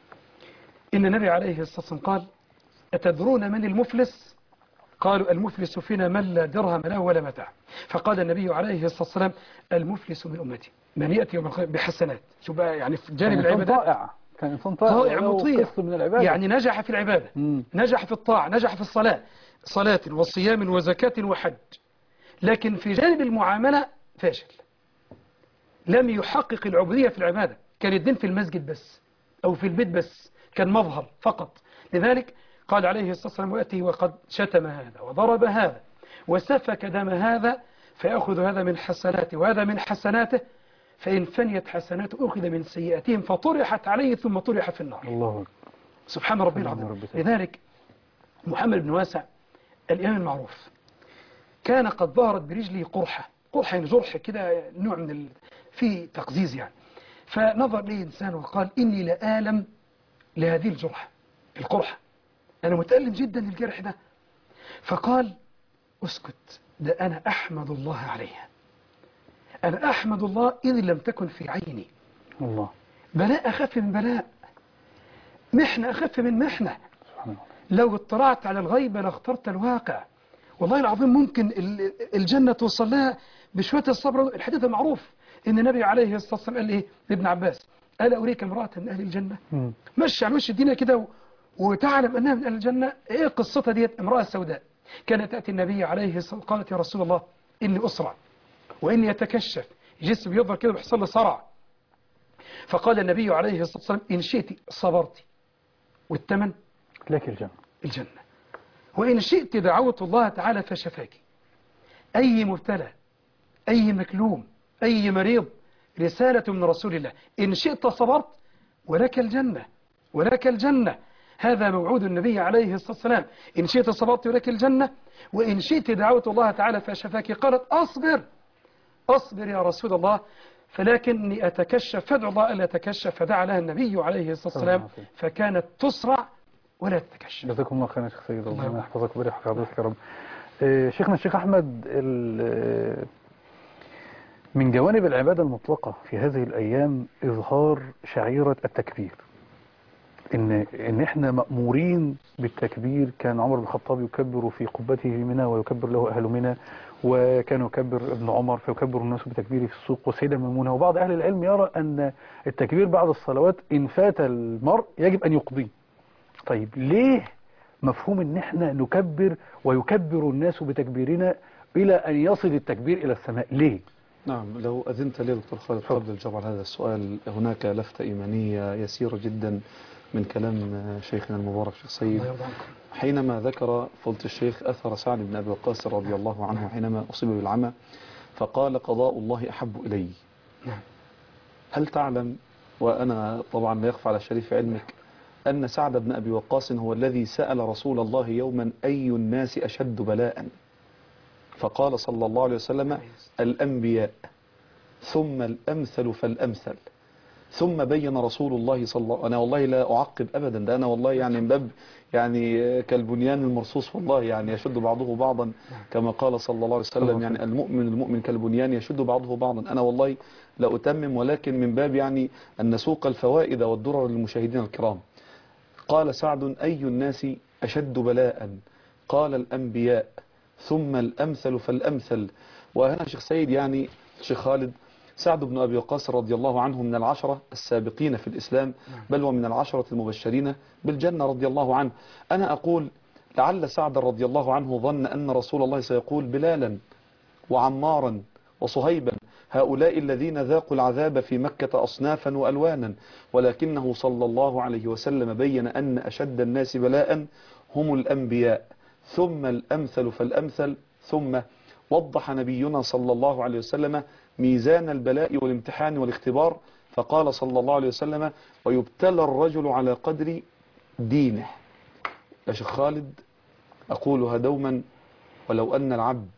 إن النبي عليه الصلاة والسلام قال أتدرون من المفلس؟ قالوا المفلس فينا من لا درهم له ولا متاع. فقال النبي عليه الصلاة والسلام المفلس من أمتي من يأتي يوم القيامة بحسنات. شو بقى يعني في جانب العبادة طائع، كان إنسان طائع, طائع مطيع من العبادة. يعني نجح في العبادة، مم. نجح في الطاعة، نجح في الصلاة، صلاة وصيام وزكاة وحج، لكن في جانب المعاملة فاشل، لم يحقق العبودية في العبادة، كان الدين في المسجد بس أو في البيت بس، كان مظهر فقط. لذلك قال عليه الصلاة والسلام وأتي وقد شتم هذا وضرب هذا وسفك دم هذا فيأخذ هذا من حسناته وهذا من حسناته، فإن فنيت حسناته أخذ من سيئاتهم فطرحت عليه ثم طرح في النار. الله سبحان ربي العظيم. لذلك محمد بن واسع الإمام المعروف كان قد ظهرت برجله قرحة، قرحة يعني جرح كده، نوع من ال... في تقزيز يعني. فنظر لي إنسان وقال إني لآلم لهذه الجرحة، القرحة، أنا متألم جدا للجرح ده. فقال اسكت، ده أنا أحمد الله عليها، أنا أحمد الله إذ لم تكن في عيني. الله. بلاء أخف من بلاء، محنة أخف من محنة، لو اطلعت على الغيب لاخترت الواقع. والله العظيم ممكن الجنة توصل لها بشوية الصبر. الحديث المعروف إن النبي عليه الصلاة والسلام قال إيه لابن عباس؟ ألا أريك امرأة من أهل الجنة؟ م. مشي على وش الدنيا كده وتعلم أنها من أهل الجنة. إيه قصتها ديت؟ امرأة سوداء كانت تأتي النبي عليه الصلاة والسلام قالت يا رسول الله إني أسرع وإني يتكشف جسم يظهر كده بيحصل لي صرع. فقال النبي عليه الصلاة والسلام إن شئت صبرت والثمن لك الجنة. الجنة. وإن شئت دعوت الله تعالى فشفاك. أي مبتلى، أي مكلوم، أي مريض، رسالة من رسول الله. إن شئت صبرت ولك الجنة، ولك الجنة. هذا موعود النبي عليه الصلاة والسلام. إن شئت صبرت ولك الجنة، وإن شئت دعوت الله تعالى فشفاك. قالت أصبر أصبر يا رسول الله، فلكني أتكشف، فادعو الله ألا أتكشف. فدعا لها النبي عليه الصلاة والسلام فكانت تسرع ولا تتكشف. جزاكم الله خيرا يا شيخ سيد، ربنا يحفظك ويبارك في حضرتك يا رب. آه شيخنا الشيخ أحمد، من جوانب العبادة المطلقة في هذه الأيام إظهار شعيرة التكبير. إن إن إحنا مأمورين بالتكبير. كان عمر بن الخطاب يكبر في قبته منى ويكبر له أهل منى، وكان يكبر ابن عمر فيكبر الناس بتكبيره في السوق، والسيدة ميمونة. وبعض أهل العلم يرى أن التكبير بعد الصلوات إن فات المرء يجب أن يقضيه. طيب ليه مفهوم إن إحنا نكبر ويكبر الناس بتكبيرنا إلى أن يصل التكبير إلى السماء؟ ليه؟ نعم، لو أذنت لي دكتور خالد قبل الجواب على هذا السؤال، هناك لفتة إيمانية يسيرة جدا من كلام شيخنا المبارك شيخ سيد حينما ذكر فضيلة الشيخ أثر سعد بن أبي وقاص رضي الله عنه حينما أصيب بالعمى فقال قضاء الله أحب إلي. هل تعلم، وأنا طبعا لا يخفى على شريف علمك، أن سعد بن أبي وقاص هو الذي سأل رسول الله يوما أي الناس أشد بلاء، فقال صلى الله عليه وسلم الأنبياء ثم الأمثل فالأمثل، ثم بين رسول الله صلى الله عليه وسلم. أنا والله لا أعقب أبدا، ده أنا والله يعني من باب يعني كالبنيان المرصوص، والله يعني يشد بعضه بعضا كما قال صلى الله عليه وسلم، يعني المؤمن المؤمن كالبنيان يشد بعضه بعضا. أنا والله لا أتمم، ولكن من باب يعني أن نسوق الفوائد والدرر للمشاهدين الكرام. قال سعد أي الناس أشد بلاء؟ قال الأنبياء ثم الأمثل فالأمثل. وهنا شيخ سيد يعني شيخ خالد، سعد بن أبي وقاص رضي الله عنه من العشرة السابقين في الإسلام، بل ومن العشرة المبشرين بالجنة رضي الله عنه. أنا أقول لعل سعد رضي الله عنه ظن أن رسول الله سيقول بلالا وعمارا وصهيبا، هؤلاء الذين ذاقوا العذاب في مكة أصنافا وألوانا، ولكنه صلى الله عليه وسلم بين أن أشد الناس بلاء هم الأنبياء ثم الأمثل فالأمثل. ثم وضح نبينا صلى الله عليه وسلم ميزان البلاء والامتحان والاختبار، فقال صلى الله عليه وسلم ويبتلى الرجل على قدر دينه. يا شيخ خالد أقولها دوما، ولو أن العبد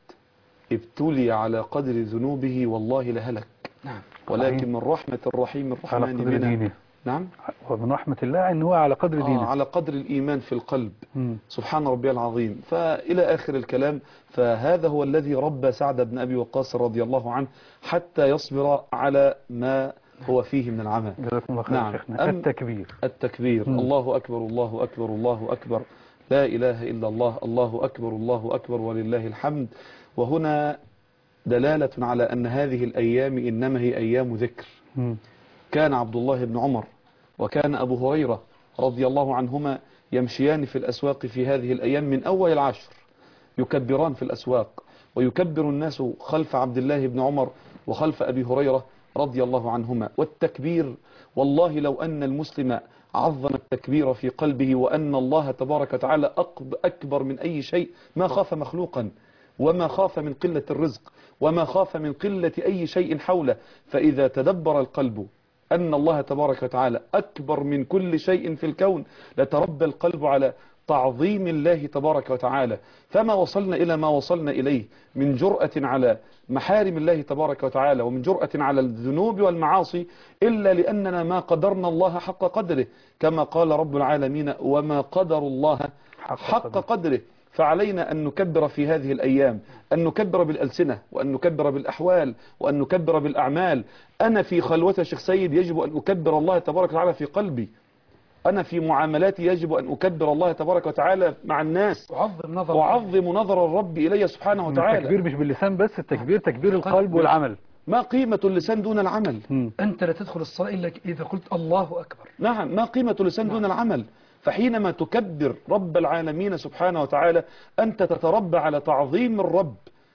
ابتلي على قدر ذنوبه والله لهلك، ولكن من رحمة الرحيم الرحمن بنا. نعم، ومن رحمة الله أنه على قدر دينه، آه على قدر الإيمان في القلب. م. سبحان ربي العظيم. فإلى آخر الكلام، فهذا هو الذي ربى سعد بن أبي وقاص رضي الله عنه حتى يصبر على ما هو فيه من العمى. نعم. التكبير التكبير م. الله أكبر الله أكبر الله أكبر، لا إله إلا الله، الله أكبر الله أكبر ولله الحمد. وهنا دلالة على أن هذه الأيام إنما هي أيام ذكر. م. كان عبد الله بن عمر وكان أبو هريرة رضي الله عنهما يمشيان في الأسواق في هذه الأيام من أول العشر، يكبران في الأسواق، ويكبر الناس خلف عبد الله بن عمر وخلف أبي هريرة رضي الله عنهما. والتكبير والله لو أن المسلم عظم التكبير في قلبه وأن الله تبارك وتعالى أكبر من أي شيء ما خاف مخلوقا، وما خاف من قلة الرزق، وما خاف من قلة أي شيء حوله. فإذا تدبر القلب أن الله تبارك وتعالى أكبر من كل شيء في الكون لتربى القلب على تعظيم الله تبارك وتعالى. فما وصلنا إلى ما وصلنا إليه من جرأة على محارم الله تبارك وتعالى، ومن جرأة على الذنوب والمعاصي، إلا لأننا ما قدرنا الله حق قدره، كما قال رب العالمين وما قدر الله حق قدره. فعلينا أن نكبر في هذه الأيام، أن نكبر بالألسنة، وأن نكبر بالأحوال، وأن نكبر بالأعمال. أنا في خلوة شيخ سيد يجب أن أكبر الله تبارك وتعالى في قلبي، أنا في معاملاتي يجب أن أكبر الله تبارك وتعالى مع الناس، وعظم نظر وعظم نظر الرب إلي سبحانه وتعالى. التكبير مش باللسان بس، التكبير تكبير القلب والعمل. ما قيمة اللسان دون العمل؟ م. أنت لا تدخل الصلاة إلا إذا قلت الله أكبر. نعم، ما قيمة اللسان دون العمل؟ فحينما تكبر رب العالمين سبحانه وتعالى أنت تتربى على تعظيم الرب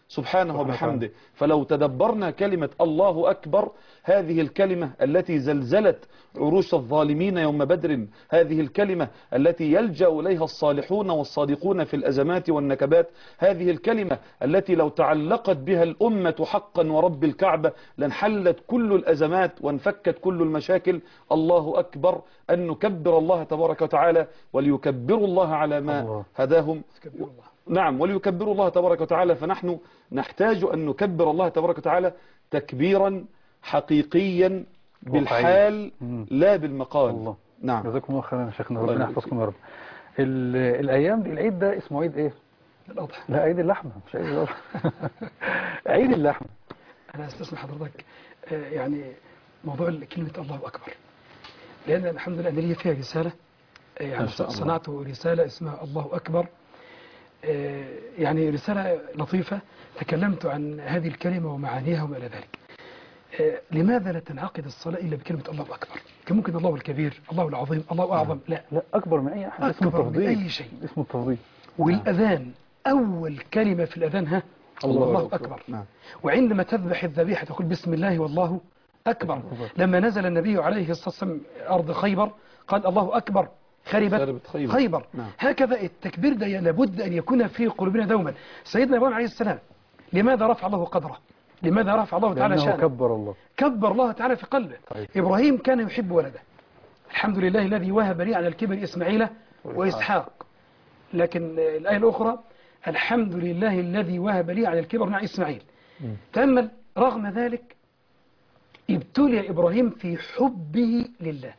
سبحانه وبحمده. فلو تدبرنا كلمة الله أكبر، هذه الكلمة التي زلزلت عروش الظالمين يوم بدر، هذه الكلمة التي يلجأ إليها الصالحون والصادقون في الأزمات والنكبات، هذه الكلمة التي لو تعلقت بها الأمة حقا ورب الكعبة لانحلت كل الأزمات وانفكت كل المشاكل. الله أكبر، أن نكبر الله تبارك وتعالى وليكبروا الله على ما الله. هداهم. نعم، وليكبروا الله تبارك وتعالى. فنحن نحتاج أن نكبر الله تبارك وتعالى تكبيرا حقيقيا بالحال لا بالمقال. الله. نعم، جزاكم الله خيرا يا شيخنا، ربنا يحفظكم يا رب. الايام دي العيد ده اسمه عيد ايه؟ الاضحى. لا، عيد اللحمه مش عيد الاضحى. عيد اللحمه. انا استسمح حضرتك يعني موضوع كلمه الله اكبر، لان الحمد لله انا لي فيها رساله، يعني صنعت رساله اسمها الله اكبر، يعني رساله لطيفه تكلمت عن هذه الكلمه ومعانيها وما الى ذلك. لماذا لا تنعقد الصلاة إلا بكلمة الله أكبر؟ كان ممكن الله الكبير، الله العظيم، الله أعظم. لا لا، أكبر من أي أحد، اسمه تفضيل، أي شيء اسمه التفضيل. والأذان أول كلمة في الأذان ها الله, الله أكبر, أكبر. نعم. وعندما تذبح الذبيحة تقول بسم الله والله أكبر. أكبر. لما نزل النبي عليه الصلاة والسلام أرض خيبر قال الله أكبر خربت خيبر, خيبر. نعم. هكذا التكبير ده لابد أن يكون في قلوبنا دوما. سيدنا إبراهيم عليه السلام لماذا رفع الله قدره؟ لماذا رفع الله تعالى شأنه؟ كبر الله كبر الله تعالى في قلبه. طيب. إبراهيم كان يحب ولده، الحمد لله الذي وهب لي على الكبر إسماعيل وإسحاق. لكن الآية الأخرى الحمد لله الذي وهب لي على الكبر مع إسماعيل. تأمل، رغم ذلك ابتلي إبراهيم في حبه لله،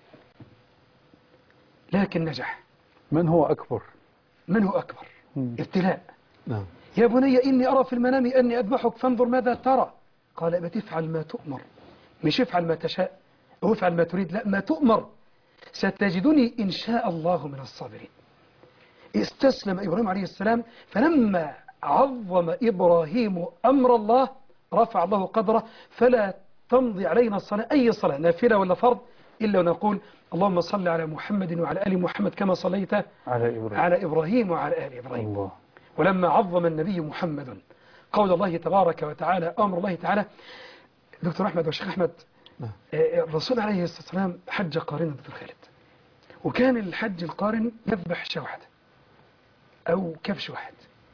لكن نجح. من هو أكبر؟ من هو أكبر؟ مم. ابتلاء. نعم. يا بني إني أرى في المنام أني أذبحك فانظر ماذا ترى. قال أبت افعل ما تؤمر، مش افعل ما تشاء أو افعل ما تريد، لا، ما تؤمر، ستجدني إن شاء الله من الصابرين. استسلم إبراهيم عليه السلام، فلما عظم إبراهيم أمر الله رفع الله قدره. فلا تمضي علينا الصلاة، أي صلاة نافلة ولا فرض، إلا ونقول اللهم صل على محمد وعلى آل محمد كما صليت على إبراهيم, على إبراهيم وعلى آل إبراهيم. الله. ولما عظم النبي محمد قول الله تبارك وتعالى، أمر الله تعالى، دكتور أحمد والشيخ أحمد، الرسول عليه الصلاة والسلام حج قارنا دكتور خالد، وكان الحج القارن يذبح شاة واحدة أو كبش واحد.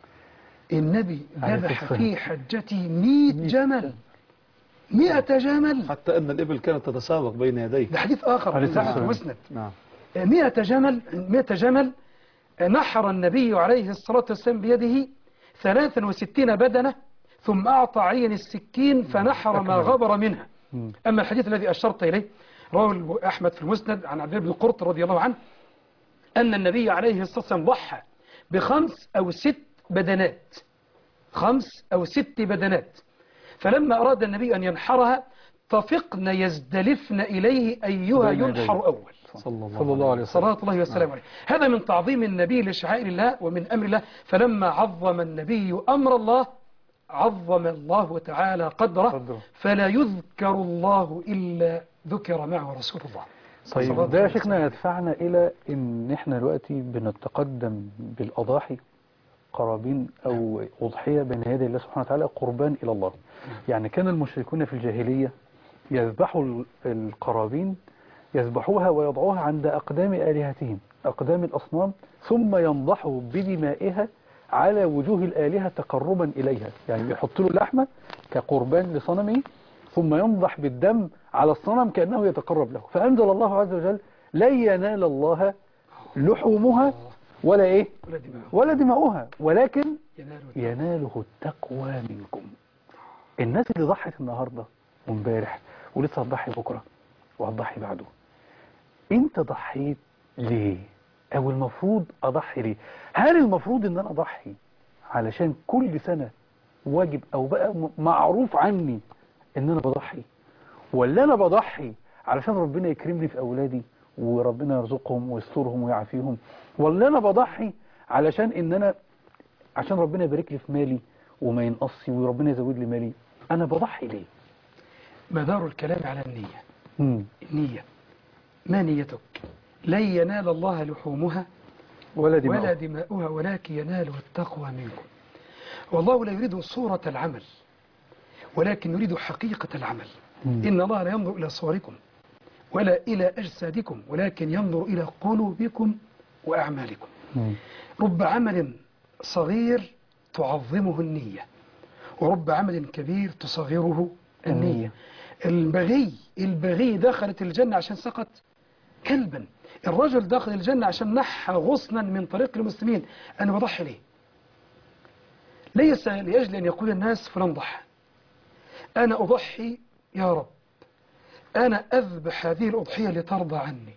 النبي ذبح في حجته مئة جمل، مئة جمل، حتى أن الإبل كانت تتسابق بين يديه. ده حديث آخر في مسند. نعم. مئة جمل، مئة جمل. نحر النبي عليه الصلاة والسلام بيده ثلاثا وستين بدنة، ثم أعطى عليا السكين فنحر ما غبر منها. أما الحديث الذي أشرت إليه رواه أحمد في المسند عن عبد الله بن قرط رضي الله عنه أن النبي عليه الصلاة والسلام ضحى بخمس أو ست بدنات، خمس أو ست بدنات. فلما أراد النبي أن ينحرها طفقن يزدلفن إليه أيها ينحر أول، صلى الله عليه وسلم، صلاة الله وسلامه عليه. هذا من تعظيم النبي لشعائر الله ومن أمر الله. فلما عظم النبي أمر الله عظم الله تعالى قدره، فلا يذكر الله إلا ذكر معه رسول الله. طيب، ده يا شيخنا يدفعنا إلى إن إحنا دلوقتي بنتقدم بالأضاحي قرابين أو أضحية بين يدي الله سبحانه وتعالى، قربان إلى الله. يعني كان المشركون في الجاهلية يذبحوا القرابين، يذبحوها ويضعوها عند أقدام آلهتهم، أقدام الأصنام، ثم ينضحوا بدمائها على وجوه الآلهة تقربا إليها. يعني بيحط له لحمة كقربان لصنمه، ثم ينضح بالدم على الصنم كأنه يتقرب له. فأنزل الله عز وجل لن ينال الله لحومها ولا إيه ولا دماؤها ولكن يناله التقوى منكم. الناس اللي ضحت النهاردة وامبارح ولسه هتضحي بكرة وهتضحي بعده، انت ضحيت ليه؟ او المفروض اضحي ليه؟ هل المفروض ان انا اضحي علشان كل سنة واجب او بقى معروف عني ان انا بضحي، ولا انا بضحي علشان ربنا يكرمني في اولادي وربنا يرزقهم ويسترهم ويعافيهم، ولا انا بضحي علشان ان انا عشان ربنا يبارك لي في مالي وما ينقصي وربنا يزود لي مالي؟ انا بضحي ليه؟ مدار الكلام على النية. مم. النية، ما نيتك؟ لن ينال الله لحومها ولا دماؤها, ولا دماؤها ولكن يناله التقوى منكم. والله لا يريد صورة العمل ولكن يريد حقيقة العمل. مم. إن الله لا ينظر إلى صوركم ولا إلى أجسادكم ولكن ينظر إلى قلوبكم وأعمالكم. مم. رب عمل صغير تعظمه النية ورب عمل كبير تصغره النية. مم. البغي البغي دخلت الجنة عشان سقط كلبا، الرجل دخل الجنة عشان نحى غصنا من طريق المسلمين. أنا بضحي ليه؟ ليس لأجل أن يقول الناس فلان ضحى، أنا أضحي يا رب، أنا أذبح هذه الأضحية لترضى عني،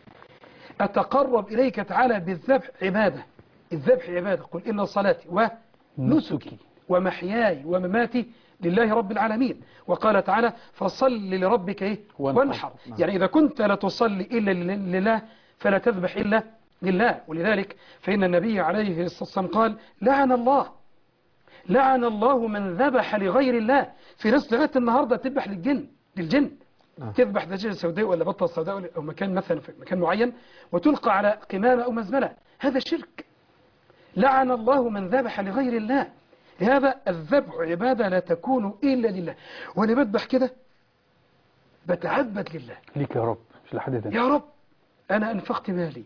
أتقرب إليك تعالى بالذبح عبادة. الذبح عبادة. قل إن صلاتي ونسكي ومحياي ومماتي لله رب العالمين. وقال تعالى فصل لربك إيه؟ وانحر. يعني إذا كنت لا تصلي إلا لله فلا تذبح إلا لله. ولذلك فإن النبي عليه الصلاة والسلام قال لعن الله لعن الله من ذبح لغير الله. في ناس لغاية النهاردة تذبح للجن للجن آه. تذبح دجاجة سوداء ولا بطة سوداء أو مكان مثلا في مكان معين وتلقى على قمامة أو مزبلة، هذا شرك. لعن الله من ذبح لغير الله. هذا الذبح عبادة لا تكون إلا لله. وأنا بذبح كده بتعبد لله ليك يا رب، مش لحد ثاني. يا رب أنا أنفقت مالي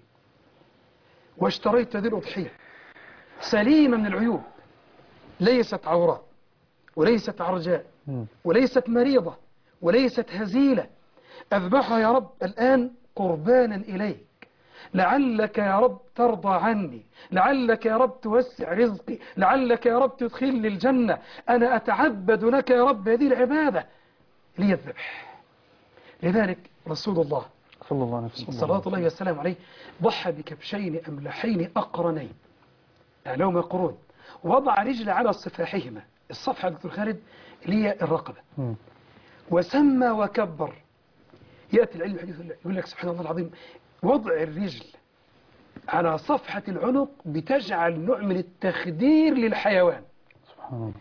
واشتريت هذه الأضحية سليمة من العيوب، ليست عوراء وليست عرجاء وليست مريضة وليست هزيلة، أذبحها يا رب الآن قربانا إليك، لعلك يا رب ترضى عني، لعلك يا رب توسع رزقي، لعلك يا رب تدخلني الجنة. أنا أتعبد لك يا رب هذه العبادة لي الذبح. لذلك رسول الله صلى الله عليه وسلم صلى الله وسلم عليه ضحى بكبشين أملحين أقرنين يعني لهما قرون، وضع رجل على صفاحهما. الصفحة يا دكتور خالد اللي هي الرقبة. م. وسمى وكبر. يأتي العلم يقول لك سبحان الله العظيم وضع الرجل على صفحة العنق بتجعل نوع من التخدير للحيوان. سبحان الله.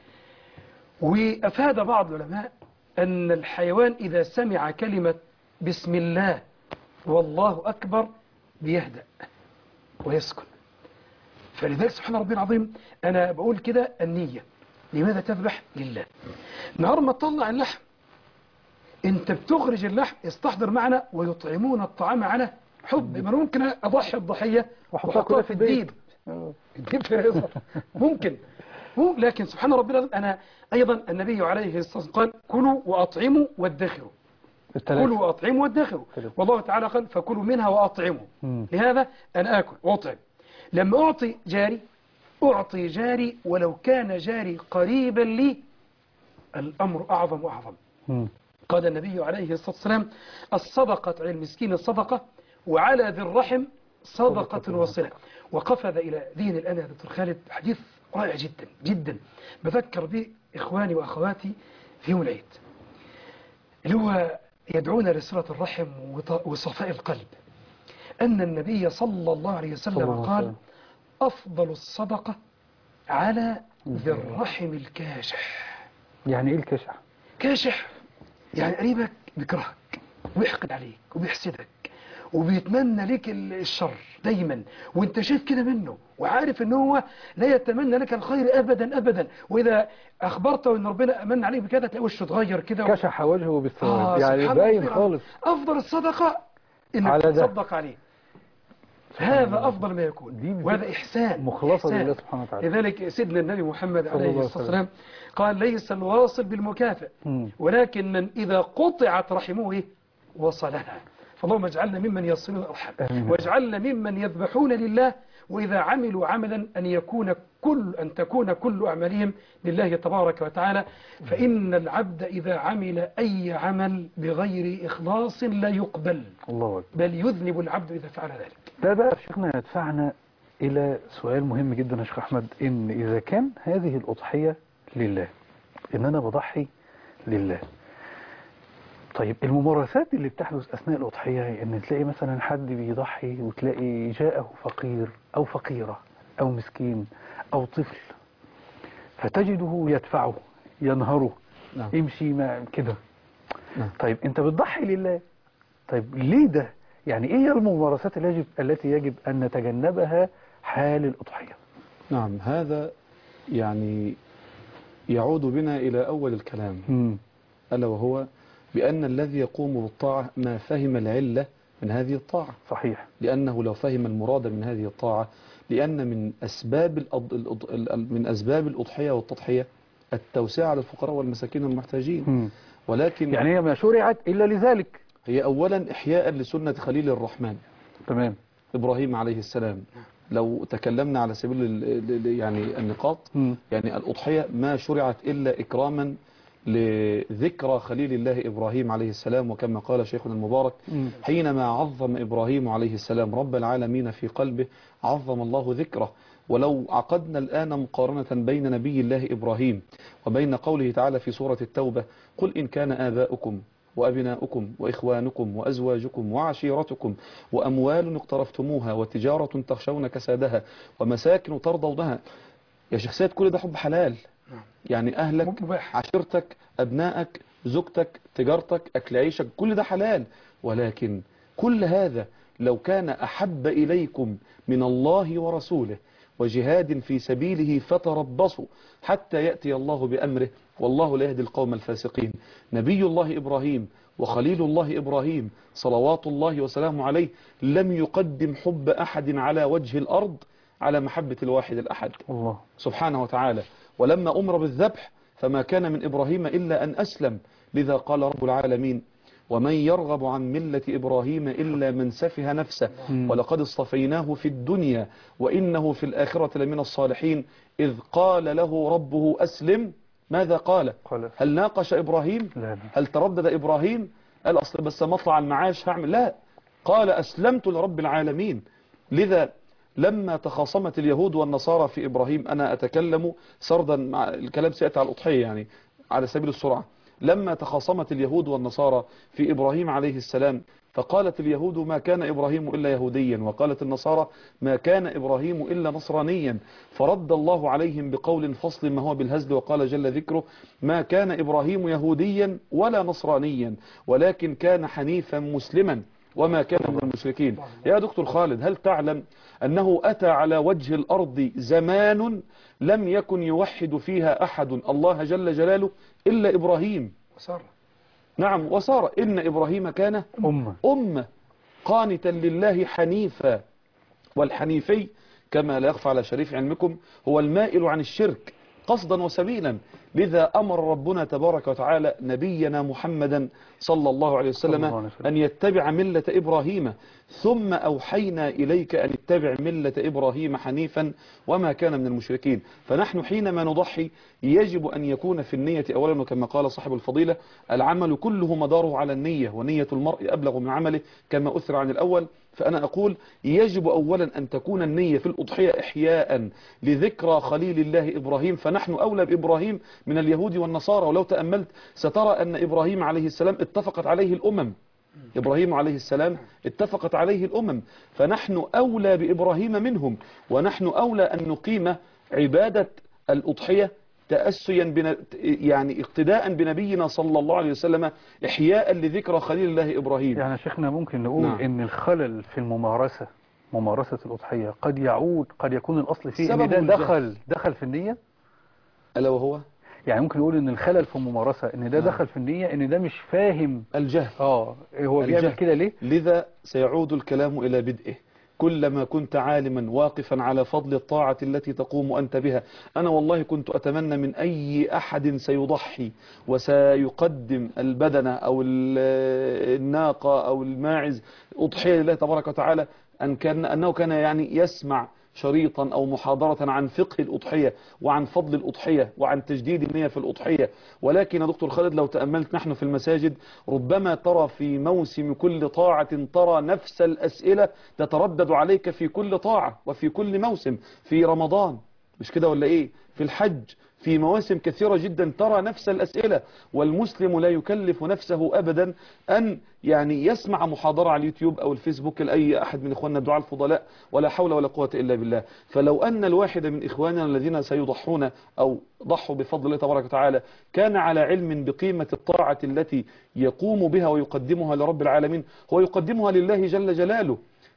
وأفاد بعض العلماء أن الحيوان إذا سمع كلمة بسم الله والله أكبر بيهدأ ويسكن. فلذلك سبحان ربي العظيم أنا بقول كده النية. لماذا تذبح؟ لله. نهار ما تطلع اللحم انت بتخرج اللحم يستحضر معنا ويطعمون الطعام على حب. ما ممكن أضحي الضحية وأحطها في الديب الديب في يظهر ممكن مو لكن سبحان ربي العظيم أنا أيضا النبي عليه الصلاة والسلام قال كلوا وأطعموا وادخروا. كلوا وأطعموا وادخروا. والله تعالى قال فكلوا منها وأطعموا. لهذا أنا آكل وأطعم. لما أعطي جاري أعطي جاري ولو كان جاري قريبا لي الأمر أعظم وأعظم. قال النبي عليه الصلاة والسلام الصدقة على المسكين الصدقة وعلى ذي الرحم صدقة وصلة. وقفز إلى ذهن الآن يا دكتور خالد حديث رائع جدا جدا بذكر به إخواني وأخواتي في يوم العيد اللي هو يدعونا لصلة الرحم وصفاء القلب. أن النبي صلى الله عليه وسلم قال أفضل الصدقة على ذي الرحم الكاشح. يعني إيه الكاشح؟ كاشح يعني قريبك بيكرهك ويحقد عليك وبيحسدك وبيتمنى لك الشر دايما وانت شايف كده منه وعارف ان هو لا يتمنى لك الخير ابدا ابدا، واذا اخبرته ان ربنا امن عليه بكده تلاقي وشه اتغير كده و... كشح وجهه بالسواد. آه يعني باين خالص. افضل الصدقه انك تصدق عليه، هذا افضل ما يكون وهذا احسان مخلصه لله سبحانه وتعالى. لذلك سيدنا النبي محمد عليه الصلاه والسلام قال ليس الواصل بالمكافئ ولكن من اذا قطعت رحمه وصلها. فاللهم اجعلنا ممن يصلون الأرحام واجعلنا ممن يذبحون لله وإذا عملوا عملا أن يكون كل أن تكون كل أعمالهم لله تبارك وتعالى. فإن العبد إذا عمل أي عمل بغير إخلاص لا يقبل الله بل يذنب العبد إذا فعل ذلك. ده بقى شيخنا يدفعنا إلى سؤال مهم جدا يا شيخ أحمد، إن إذا كان هذه الأضحية لله إن أنا بضحي لله، طيب الممارسات اللي بتحدث أثناء الأضحية إن تلاقي مثلا حد بيضحي وتلاقي جاءه فقير أو فقيرة أو مسكين أو طفل فتجده يدفعه ينهره نعم. يمشي ما كده نعم. طيب أنت بتضحي لله، طيب ليه ده؟ يعني إيه هي الممارسات التي يجب, التي يجب أن نتجنبها حال الأضحية؟ نعم هذا يعني يعود بنا إلى أول الكلام، مم. ألا وهو بأن الذي يقوم بالطاعة ما فهم العلة من هذه الطاعة. صحيح. لأنه لو فهم المراد من هذه الطاعة، لأن من أسباب الأض... الأض... من أسباب الأضحية والتضحية التوسعة للفقراء والمساكين المحتاجين. مم. ولكن يعني هي ما شرعت إلا لذلك. هي أولا إحياء لسنة خليل الرحمن تمام. إبراهيم عليه السلام. لو تكلمنا على سبيل ال... يعني النقاط، مم. يعني الأضحية ما شرعت إلا إكراما لذكرى خليل الله إبراهيم عليه السلام. وكما قال شيخنا المبارك: مم. حينما عظم إبراهيم عليه السلام رب العالمين في قلبه عظم الله ذكره. ولو عقدنا الآن مقارنة بين نبي الله إبراهيم وبين قوله تعالى في سورة التوبة: قل إن كان آباؤكم وأبناؤكم وإخوانكم وأزواجكم وعشيرتكم وأموال اقترفتموها وتجارة تخشون كسادها ومساكن ترضونها. يا شيخ سيد، كل ده حب حلال. يعني أهلك، عشيرتك، أبنائك، زوجتك، تجارتك، أكل عيشك، كل ده حلال. ولكن كل هذا لو كان أحب إليكم من الله ورسوله وجهاد في سبيله فتربصوا حتى يأتي الله بأمره والله لا يهدي القوم الفاسقين. نبي الله إبراهيم وخليل الله إبراهيم صلوات الله وسلامه عليه لم يقدم حب أحد على وجه الأرض على محبة الواحد الأحد الله سبحانه وتعالى. ولما أمر بالذبح فما كان من إبراهيم إلا أن أسلم. لذا قال رب العالمين: ومن يرغب عن ملة إبراهيم إلا من سفه نفسه ولقد اصطفيناه في الدنيا وإنه في الآخرة لمن الصالحين إذ قال له ربه أسلم. ماذا قال؟ هل ناقش إبراهيم؟ هل تردد إبراهيم؟ قال أصل بس مطلع المعاش هعمل؟ لا، قال أسلمت لرب العالمين. لذا لما تخاصمت اليهود والنصارى في إبراهيم، أنا أتكلم سردا مع الكلام سيأتي على الأضحية يعني على سبيل السرعة. لما تخاصمت اليهود والنصارى في إبراهيم عليه السلام فقالت اليهود: ما كان إبراهيم إلا يهوديا، وقالت النصارى: ما كان إبراهيم إلا نصرانيا. فرد الله عليهم بقول فصل ما هو بالهزل وقال جل ذكره: ما كان إبراهيم يهوديا ولا نصرانيا ولكن كان حنيفا مسلما وما كان من المشركين. يا دكتور خالد، هل تعلم أنه أتى على وجه الأرض زمان لم يكن يوحد فيها أحد الله جل جلاله إلا إبراهيم؟ وصار. نعم وصار. إن إبراهيم كان أمة أمة قانتا لله حنيفا. والحنيفي كما لا يخفى على شريف علمكم هو المائل عن الشرك قصدا وسبيلا. لذا أمر ربنا تبارك وتعالى نبينا محمدا صلى الله عليه وسلم أن يتبع ملة إبراهيم، ثم أوحينا إليك أن اتبع ملة إبراهيم حنيفا وما كان من المشركين. فنحن حينما نضحي يجب أن يكون في النية أولا، وكما قال صاحب الفضيلة: العمل كله مداره على النية ونية المرء أبلغ من عمله كما أثر عن الأول. فأنا أقول يجب أولا أن تكون النية في الأضحية إحياء لذكرى خليل الله إبراهيم، فنحن أولى بإبراهيم من اليهود والنصارى. ولو تأملت سترى أن إبراهيم عليه السلام اتفقت عليه الأمم. إبراهيم عليه السلام اتفقت عليه الأمم، فنحن أولى بإبراهيم منهم. ونحن أولى أن نقيم عبادة الأضحية تأسيا بنا يعني اقتداء بنبينا صلى الله عليه وسلم إحياء لذكرى خليل الله إبراهيم. يعني شيخنا ممكن نقول نعم. إن الخلل في الممارسة ممارسة الأضحية قد يعود قد يكون الأصل فيه إن ده دخل دخل في النية، ألا وهو يعني ممكن نقول إن الخلل في الممارسة إن ده نعم. دخل في النية، إن ده مش فاهم الجهل. آه هو الجهل. بيعمل كده ليه؟ لذا سيعود الكلام إلى بدئه. كلما كنت عالما واقفا على فضل الطاعة التي تقوم أنت بها. أنا والله كنت أتمنى من أي أحد سيضحي وسيقدم البدنة أو الناقة أو الماعز أضحية لله تبارك وتعالى أن كان أنه كان يعني يسمع شريطا أو محاضرة عن فقه الأضحية وعن فضل الأضحية وعن تجديد النية في الأضحية. ولكن يا دكتور خالد لو تأملت نحن في المساجد ربما ترى في موسم كل طاعة ترى نفس الأسئلة تتردد عليك في كل طاعة وفي كل موسم. في رمضان مش كده ولا إيه؟ في الحج، في مواسم كثيرة جدا ترى نفس الأسئلة. والمسلم لا يكلف نفسه أبدا أن يعني يسمع محاضرة على اليوتيوب أو الفيسبوك لأي أحد من إخواننا الدعاء الفضلاء، ولا حول ولا قوة إلا بالله. فلو أن الواحد من إخواننا الذين سيضحون أو ضحوا بفضل الله تبارك وتعالى كان على علم بقيمة الطاعة التي يقوم بها ويقدمها لرب العالمين، هو يقدمها لله جل جلاله.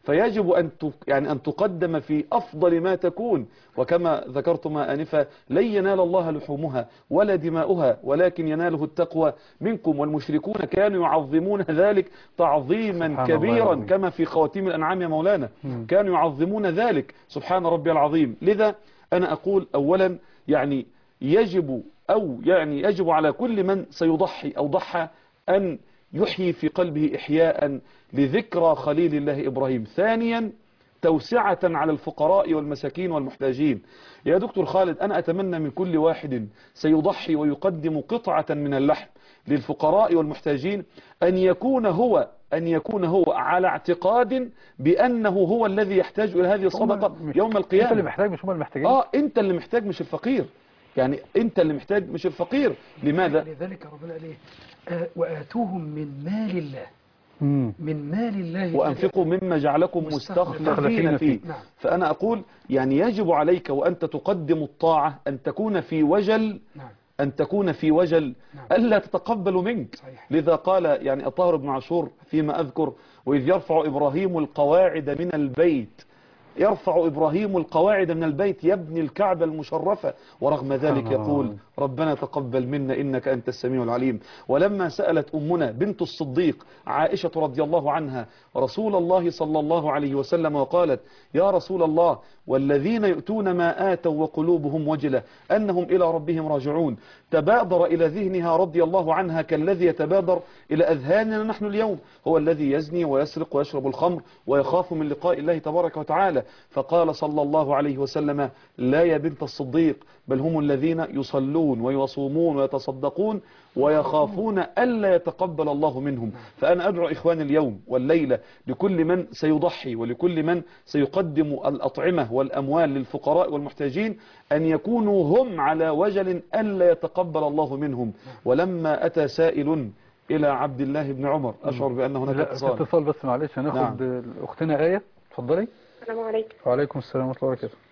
فيجب أن يعني أن تقدم في أفضل ما تكون. وكما ذكرتما آنفا لن ينال الله لحومها ولا دماؤها ولكن يناله التقوى منكم. والمشركون كانوا يعظمون ذلك تعظيما كبيرا كما في خواتيم الأنعام يا مولانا، كانوا يعظمون ذلك سبحان ربي العظيم. لذا أنا أقول أولا يعني يجب أو يعني يجب على كل من سيضحي أو ضحى أن يحيي في قلبه إحياء لذكرى خليل الله إبراهيم. ثانيا توسعة على الفقراء والمساكين والمحتاجين. يا دكتور خالد أنا أتمنى من كل واحد سيضحي ويقدم قطعة من اللحم للفقراء والمحتاجين أن يكون هو أن يكون هو على اعتقاد بأنه هو الذي يحتاج إلى هذه الصدقة يوم القيامة. أنت اللي محتاج مش هم المحتاجين. آه أنت اللي محتاج مش الفقير، يعني أنت اللي محتاج مش الفقير. لماذا؟ لذلك ربنا قال إيه؟ وآتوهم من مال الله مم. من مال الله وأنفقوا مما جعلكم مستخلفين فيه. نعم. فأنا أقول يعني يجب عليك وأنت تقدم الطاعة أن تكون في وجل نعم. أن تكون في وجل نعم. ألا تتقبل منك. صحيح. لذا قال يعني الطاهر بن عاشور فيما أذكر وإذ يرفع إبراهيم القواعد من البيت يرفع إبراهيم القواعد من البيت يبني الكعبة المشرفة ورغم ذلك يقول ربنا تقبل منا إنك أنت السميع العليم. ولما سألت أمنا بنت الصديق عائشة رضي الله عنها رسول الله صلى الله عليه وسلم وقالت يا رسول الله والذين يؤتون ما آتوا وقلوبهم وجلة أنهم إلى ربهم راجعون، تبادر إلى ذهنها رضي الله عنها كالذي يتبادر إلى أذهاننا نحن اليوم، هو الذي يزني ويسرق ويشرب الخمر ويخاف من لقاء الله تبارك وتعالى. فقال صلى الله عليه وسلم لا يا بنت الصديق بل هم الذين يصلون ويصومون ويتصدقون ويخافون ألا يتقبل الله منهم. فأنا أدعو إخواني اليوم والليلة لكل من سيضحي ولكل من سيقدم الأطعمة والأموال للفقراء والمحتاجين أن يكونوا هم على وجل ألا يتقبل الله منهم. ولما أتى سائل إلى عبد الله بن عمر أشعر بأن هناك اتصال اتصال بس معلش هناخد نعم. أختنا آية اتفضلي. السلام عليكم. وعليكم السلام ورحمة الله وبركاته.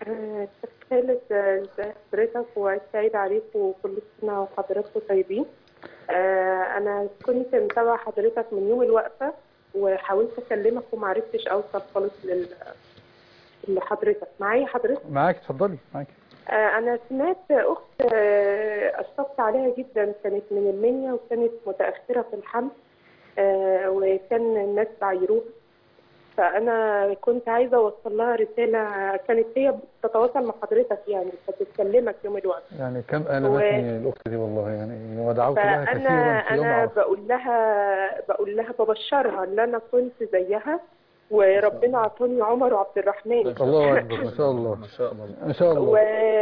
خالد حضرتك وسعيد عليك وكل سنة وحضراتكم طيبين. أنا كنت متابعة حضرتك من يوم الوقفة وحاولت أكلمك وما عرفتش أوصل خالص لل لحضرتك. معايا حضرتك؟ معاك اتفضلي معاك. أنا سمعت أخت أشفقت عليها جدا كانت من المنيا وكانت متأخرة في الحمل وكان الناس بعيروها، فأنا كنت عايزة أوصل لها رسالة. كانت هي بتتواصل مع حضرتك يعني فتتكلمك يوم الوقت. يعني كم ألمتني و... الأخت دي والله يعني ودعوت لها كثيرا في يوم أنا بقول لها بقول لها ببشرها إن أنا كنت زيها وربنا عطاني عمر وعبد الرحمن. الله أكبر ما شاء الله ما شاء الله ما شاء الله.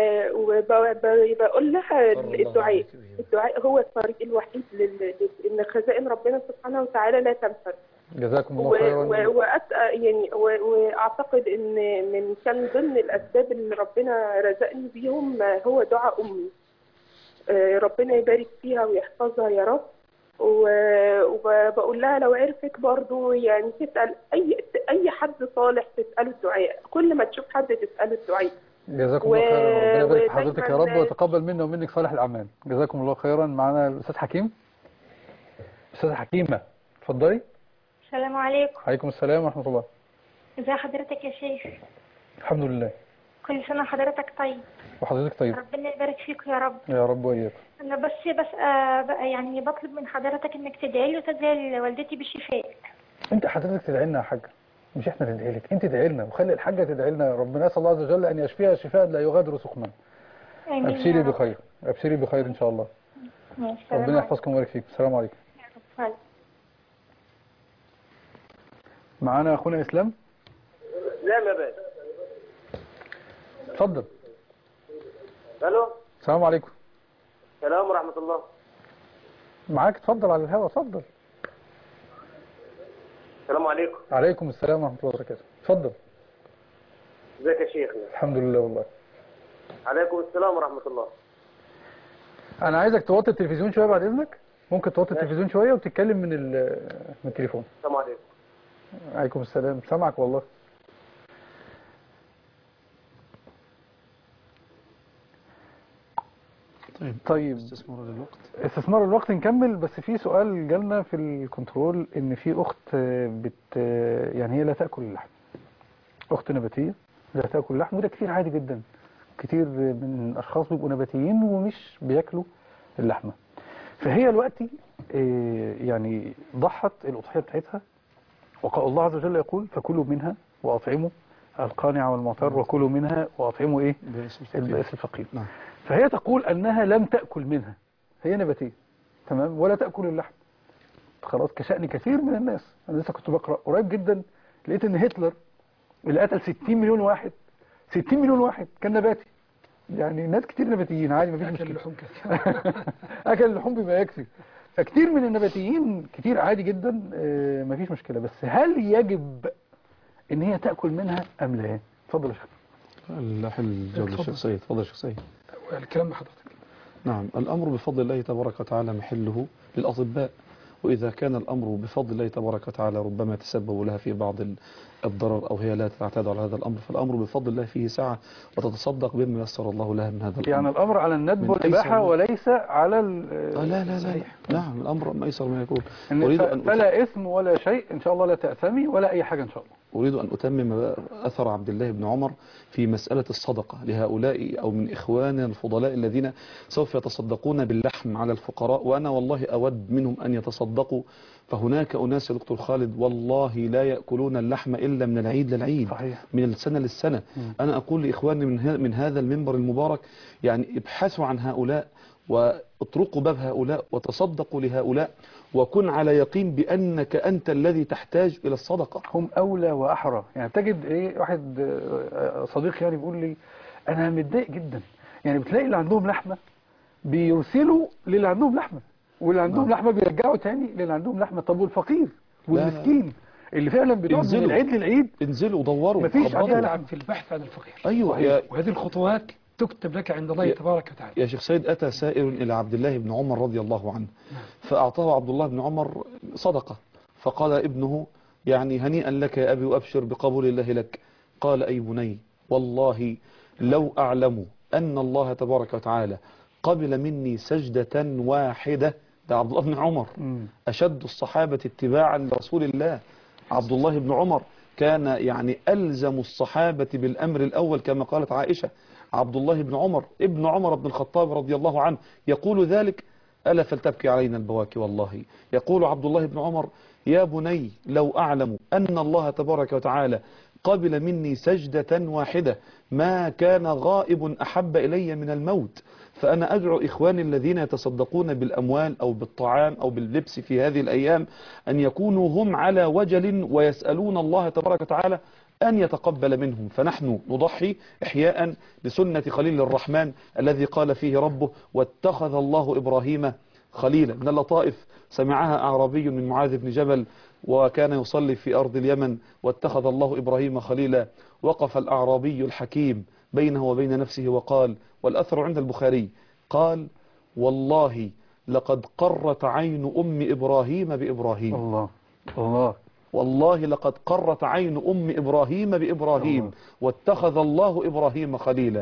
وبقول لها الدعاء الدعاء هو الطريق الوحيد لل... إن خزائن ربنا سبحانه وتعالى لا تنفذ. جزاكم الله خيرا. وأت... يعني واعتقد ان من كان ضمن الاسباب اللي ربنا رزقني بيهم هو دعاء امي، ربنا يبارك فيها ويحفظها يا رب. وبقول لها لو عرفت برضو يعني تسال اي اي حد صالح تساله الدعاء، كل ما تشوف حد تساله الدعاء. جزاكم الله خيرا، ربنا يبارك في حضرتك يا رب ويتقبل منا ومنك صالح الاعمال. جزاكم الله خيرا. معنا الاستاذ حكيم. استاذ حكيمه اتفضلي. السلام عليكم. عليكم السلام ورحمة الله. ازي حضرتك يا شيخ؟ الحمد لله. كل سنة حضرتك طيب. وحضرتك طيب. ربنا يبارك فيك يا رب. يا رب وإياك. أنا بس بس آه بقى يعني بطلب من حضرتك إنك تدعي لي وتدعي لوالدتي بالشفاء. أنت حضرتك تدعي لنا يا حاجة، مش إحنا ندعي لك، أنت تدعي لنا وخلي الحاجة تدعي لنا. ربنا نسأل الله عز وجل أن يشفيها شفاء لا يغادر سقما. آمين. أبشري بخير، أبشري بخير إن شاء الله. ربنا يحفظكم ويبارك فيكم. السلام عليكم. وعليكم. معانا أخونا إسلام. إسلام يا باشا. اتفضل. الو. السلام عليكم. السلام ورحمة الله. معاك اتفضل على الهواء اتفضل. السلام عليكم. عليكم السلام ورحمة الله وبركاته. اتفضل. ازيك يا شيخنا؟ الحمد لله والله. عليكم السلام ورحمة الله. أنا عايزك توطي التلفزيون شوية بعد إذنك. ممكن توطي التلفزيون شوية وتتكلم من من التليفون. السلام عليكم. عليكم السلام. سامعك والله. طيب طيب استثمار الوقت استثمار الوقت نكمل. بس في سؤال جالنا في الكنترول ان في اخت بت يعني هي لا تاكل اللحم أخت نباتية لا تأكل لحم، وده كتير عادي جدا. كتير من الأشخاص بيبقوا نباتيين ومش بياكلوا اللحمة. فهي دلوقتي يعني ضحت الأضحية بتاعتها، وقال الله عز وجل يقول فكلوا منها وأطعموا القانع والمعتر وكلوا منها وأطعموا إيه البائس الفقير. نعم. فهي تقول أنها لم تأكل منها، هي نباتية تمام، ولا تأكل اللحم خلاص، كشأن كثير من الناس. أنا لسه كنت بقرأ قريب جدا، لقيت أن هتلر اللي قتل ستين مليون واحد ستين مليون واحد كان نباتي. يعني ناس كتير نباتيين عادي، مفيش مشكلة. أكل اللحوم كثير أكل اللحوم بما يكفي. فكتير من النباتيين كتير عادي جدا، مفيش مشكلة. بس هل يجب ان هي تأكل منها ام لا؟ اتفضل يا شيخ. اللحم الجودة الشخصية. اتفضل يا شيخ سيد. الكلام بحضرتك. نعم، الأمر بفضل الله تبارك وتعالى محله للأطباء، وإذا كان الأمر بفضل الله تبارك وتعالى ربما يتسبب لها في بعض الضرر أو هي لا تعتاد على هذا الأمر، فالأمر بفضل الله فيه سعة، وتتصدق بما يسر الله لها من هذا الأمر. يعني الأمر على الندب والإباحة وليس على آه لا لا لا نعم، الأمر ما يسر ما يكون. أريد أن فلا إثم ولا شيء إن شاء الله، لا تأثمي ولا أي حاجة إن شاء الله. أريد أن أتمم أثر عبد الله بن عمر في مسألة الصدقة لهؤلاء أو من إخواننا الفضلاء الذين سوف يتصدقون باللحم على الفقراء، وأنا والله أود منهم أن يتصدقوا. فهناك أناس يا دكتور خالد والله لا يأكلون اللحم إلا من العيد للعيد، صحيح. من السنة للسنة. م. أنا أقول لإخواني من, من هذا المنبر المبارك، يعني ابحثوا عن هؤلاء واطرقوا باب هؤلاء وتصدقوا لهؤلاء، وكن على يقين بأنك أنت الذي تحتاج إلى الصدقة. هم أولى وأحرى. يعني تجد إيه، واحد صديق يعني بيقول لي أنا متضايق جدا، يعني بتلاقي اللي عندهم لحمة بيرسلوا للي عندهم لحمة، واللي عندهم نعم. لحمة بيرجعوا تاني للي عندهم لحمة. طب والفقير والمسكين اللي فعلا بيقعد من العيد للعيد؟ انزلوا ودوروا، مفيش عندنا في البحث عن الفقير. أيوة يا وهذه الخطوات تكتب لك عند الله تبارك وتعالى. يا شيخ سيد، أتى سائر إلى عبد الله بن عمر رضي الله عنه، فأعطاه عبد الله بن عمر صدقة، فقال ابنه يعني هنيئا لك يا أبي وأبشر بقبول الله لك. قال أي بني والله لو أعلم أن الله تبارك وتعالى قبل مني سجدة واحدة، ده عبد الله بن عمر أشد الصحابة اتباعا لرسول الله. عبد الله بن عمر كان يعني ألزم الصحابة بالأمر الأول كما قالت عائشة. عبد الله بن عمر ابن عمر بن الخطاب رضي الله عنه يقول ذلك: ألا فلتبكي علينا البواكي والله. يقول عبد الله بن عمر: يا بني لو أعلم أن الله تبارك وتعالى قبل مني سجدة واحدة ما كان غائب أحب إلي من الموت. فأنا أدعو إخواني الذين يتصدقون بالأموال أو بالطعام أو باللبس في هذه الأيام أن يكونوا هم على وجل ويسألون الله تبارك وتعالى أن يتقبل منهم. فنحن نضحي إحياء لسنة خليل الرحمن الذي قال فيه ربه: واتخذ الله إبراهيم خليلا. من اللطائف سمعها أعرابي من معاذ بن جبل وكان يصلي في أرض اليمن: واتخذ الله إبراهيم خليلا. وقف الأعرابي الحكيم بينه وبين نفسه وقال، والأثر عند البخاري، قال: والله لقد قرت عين أم إبراهيم بإبراهيم. الله الله والله لقد قرت عين أم إبراهيم بإبراهيم الله. واتخذ الله إبراهيم خليلا.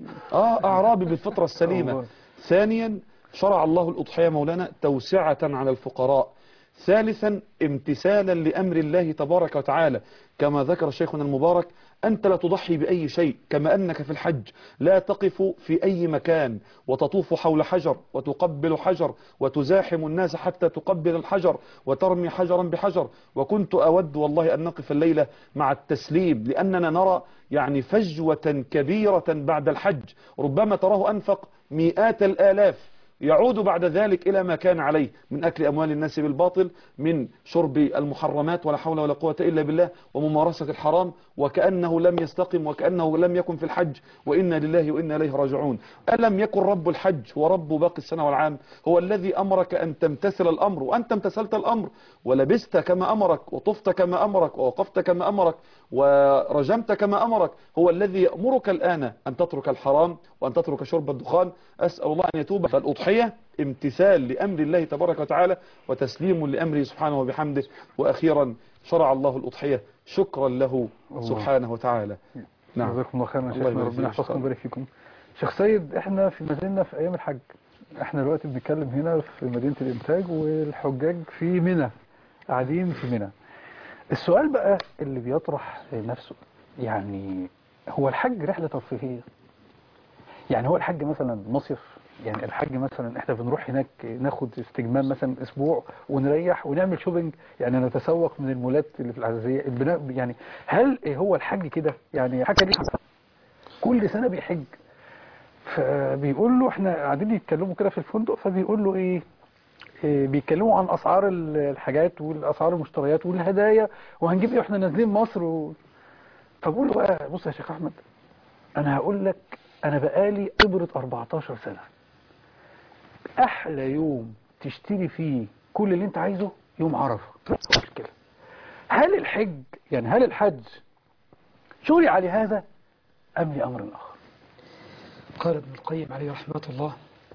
آه أعرابي بالفطرة السليمة. الله. ثانيا شرع الله الأضحية مولانا توسعة على الفقراء. ثالثا امتثالا لأمر الله تبارك وتعالى كما ذكر شيخنا المبارك: أنت لا تضحي بأي شيء، كما أنك في الحج لا تقف في أي مكان وتطوف حول حجر وتقبل حجر وتزاحم الناس حتى تقبل الحجر وترمي حجرا بحجر. وكنت أود والله أن نقف الليلة مع التسليم، لأننا نرى يعني فجوة كبيرة بعد الحج، ربما تراه أنفق مئات الآلاف، يعود بعد ذلك إلى ما كان عليه من أكل أموال الناس بالباطل، من شرب المحرمات ولا حول ولا قوة إلا بالله، وممارسة الحرام، وكأنه لم يستقم وكأنه لم يكن في الحج، وإنا لله وإنا إليه راجعون. ألم يكن رب الحج ورب باقي السنة والعام هو الذي أمرك أن تمتثل الأمر، وأنت امتثلت الأمر ولبست كما أمرك وطفت كما أمرك ووقفت كما أمرك ورجمت كما أمرك؟ هو الذي يأمرك الآن أن تترك الحرام وأن تترك شرب الدخان. أسأل الله أن يتوب. فالأضحية امتثال لأمر الله تبارك وتعالى وتسليم لأمره سبحانه وبحمده. وأخيرا شرع الله الأضحية شكرا له الله. سبحانه وتعالى. نعم. جزاكم الله خيرا يا شيخنا، ربنا يحفظكم ويبارك فيكم. شيخ سيد، احنا في مازلنا في أيام الحج، احنا دلوقتي بنتكلم هنا في مدينة الإنتاج والحجاج في منى، قاعدين في منى. السؤال بقى اللي بيطرح نفسه، يعني هو الحج رحلة ترفيهية؟ يعني هو الحج مثلا مصيف؟ يعني الحج مثلا احنا بنروح هناك ناخد استجمام مثلا اسبوع ونريح ونعمل شوبينج، يعني نتسوق من المولات اللي في العزيزية البناء؟ يعني هل هو الحج كده؟ يعني حكى لي كل سنة بيحج، فبيقول له احنا قاعدين يتكلموا كده في الفندق، فبيقول له ايه, إيه بيتكلموا عن اسعار الحاجات والاسعار المشتريات والهدايا وهنجيب ايه واحنا نازلين مصر و... فبقول له بقى بص يا شيخ احمد، انا هقول لك انا بقالي خبرة أربعتاشر سنة، احلى يوم تشتري فيه كل اللي انت عايزه يوم عرفة. كده هل الحج يعني هل الحج شرع لهذا ام لامر اخر؟ قال ابن القيم عليه رحمة الله: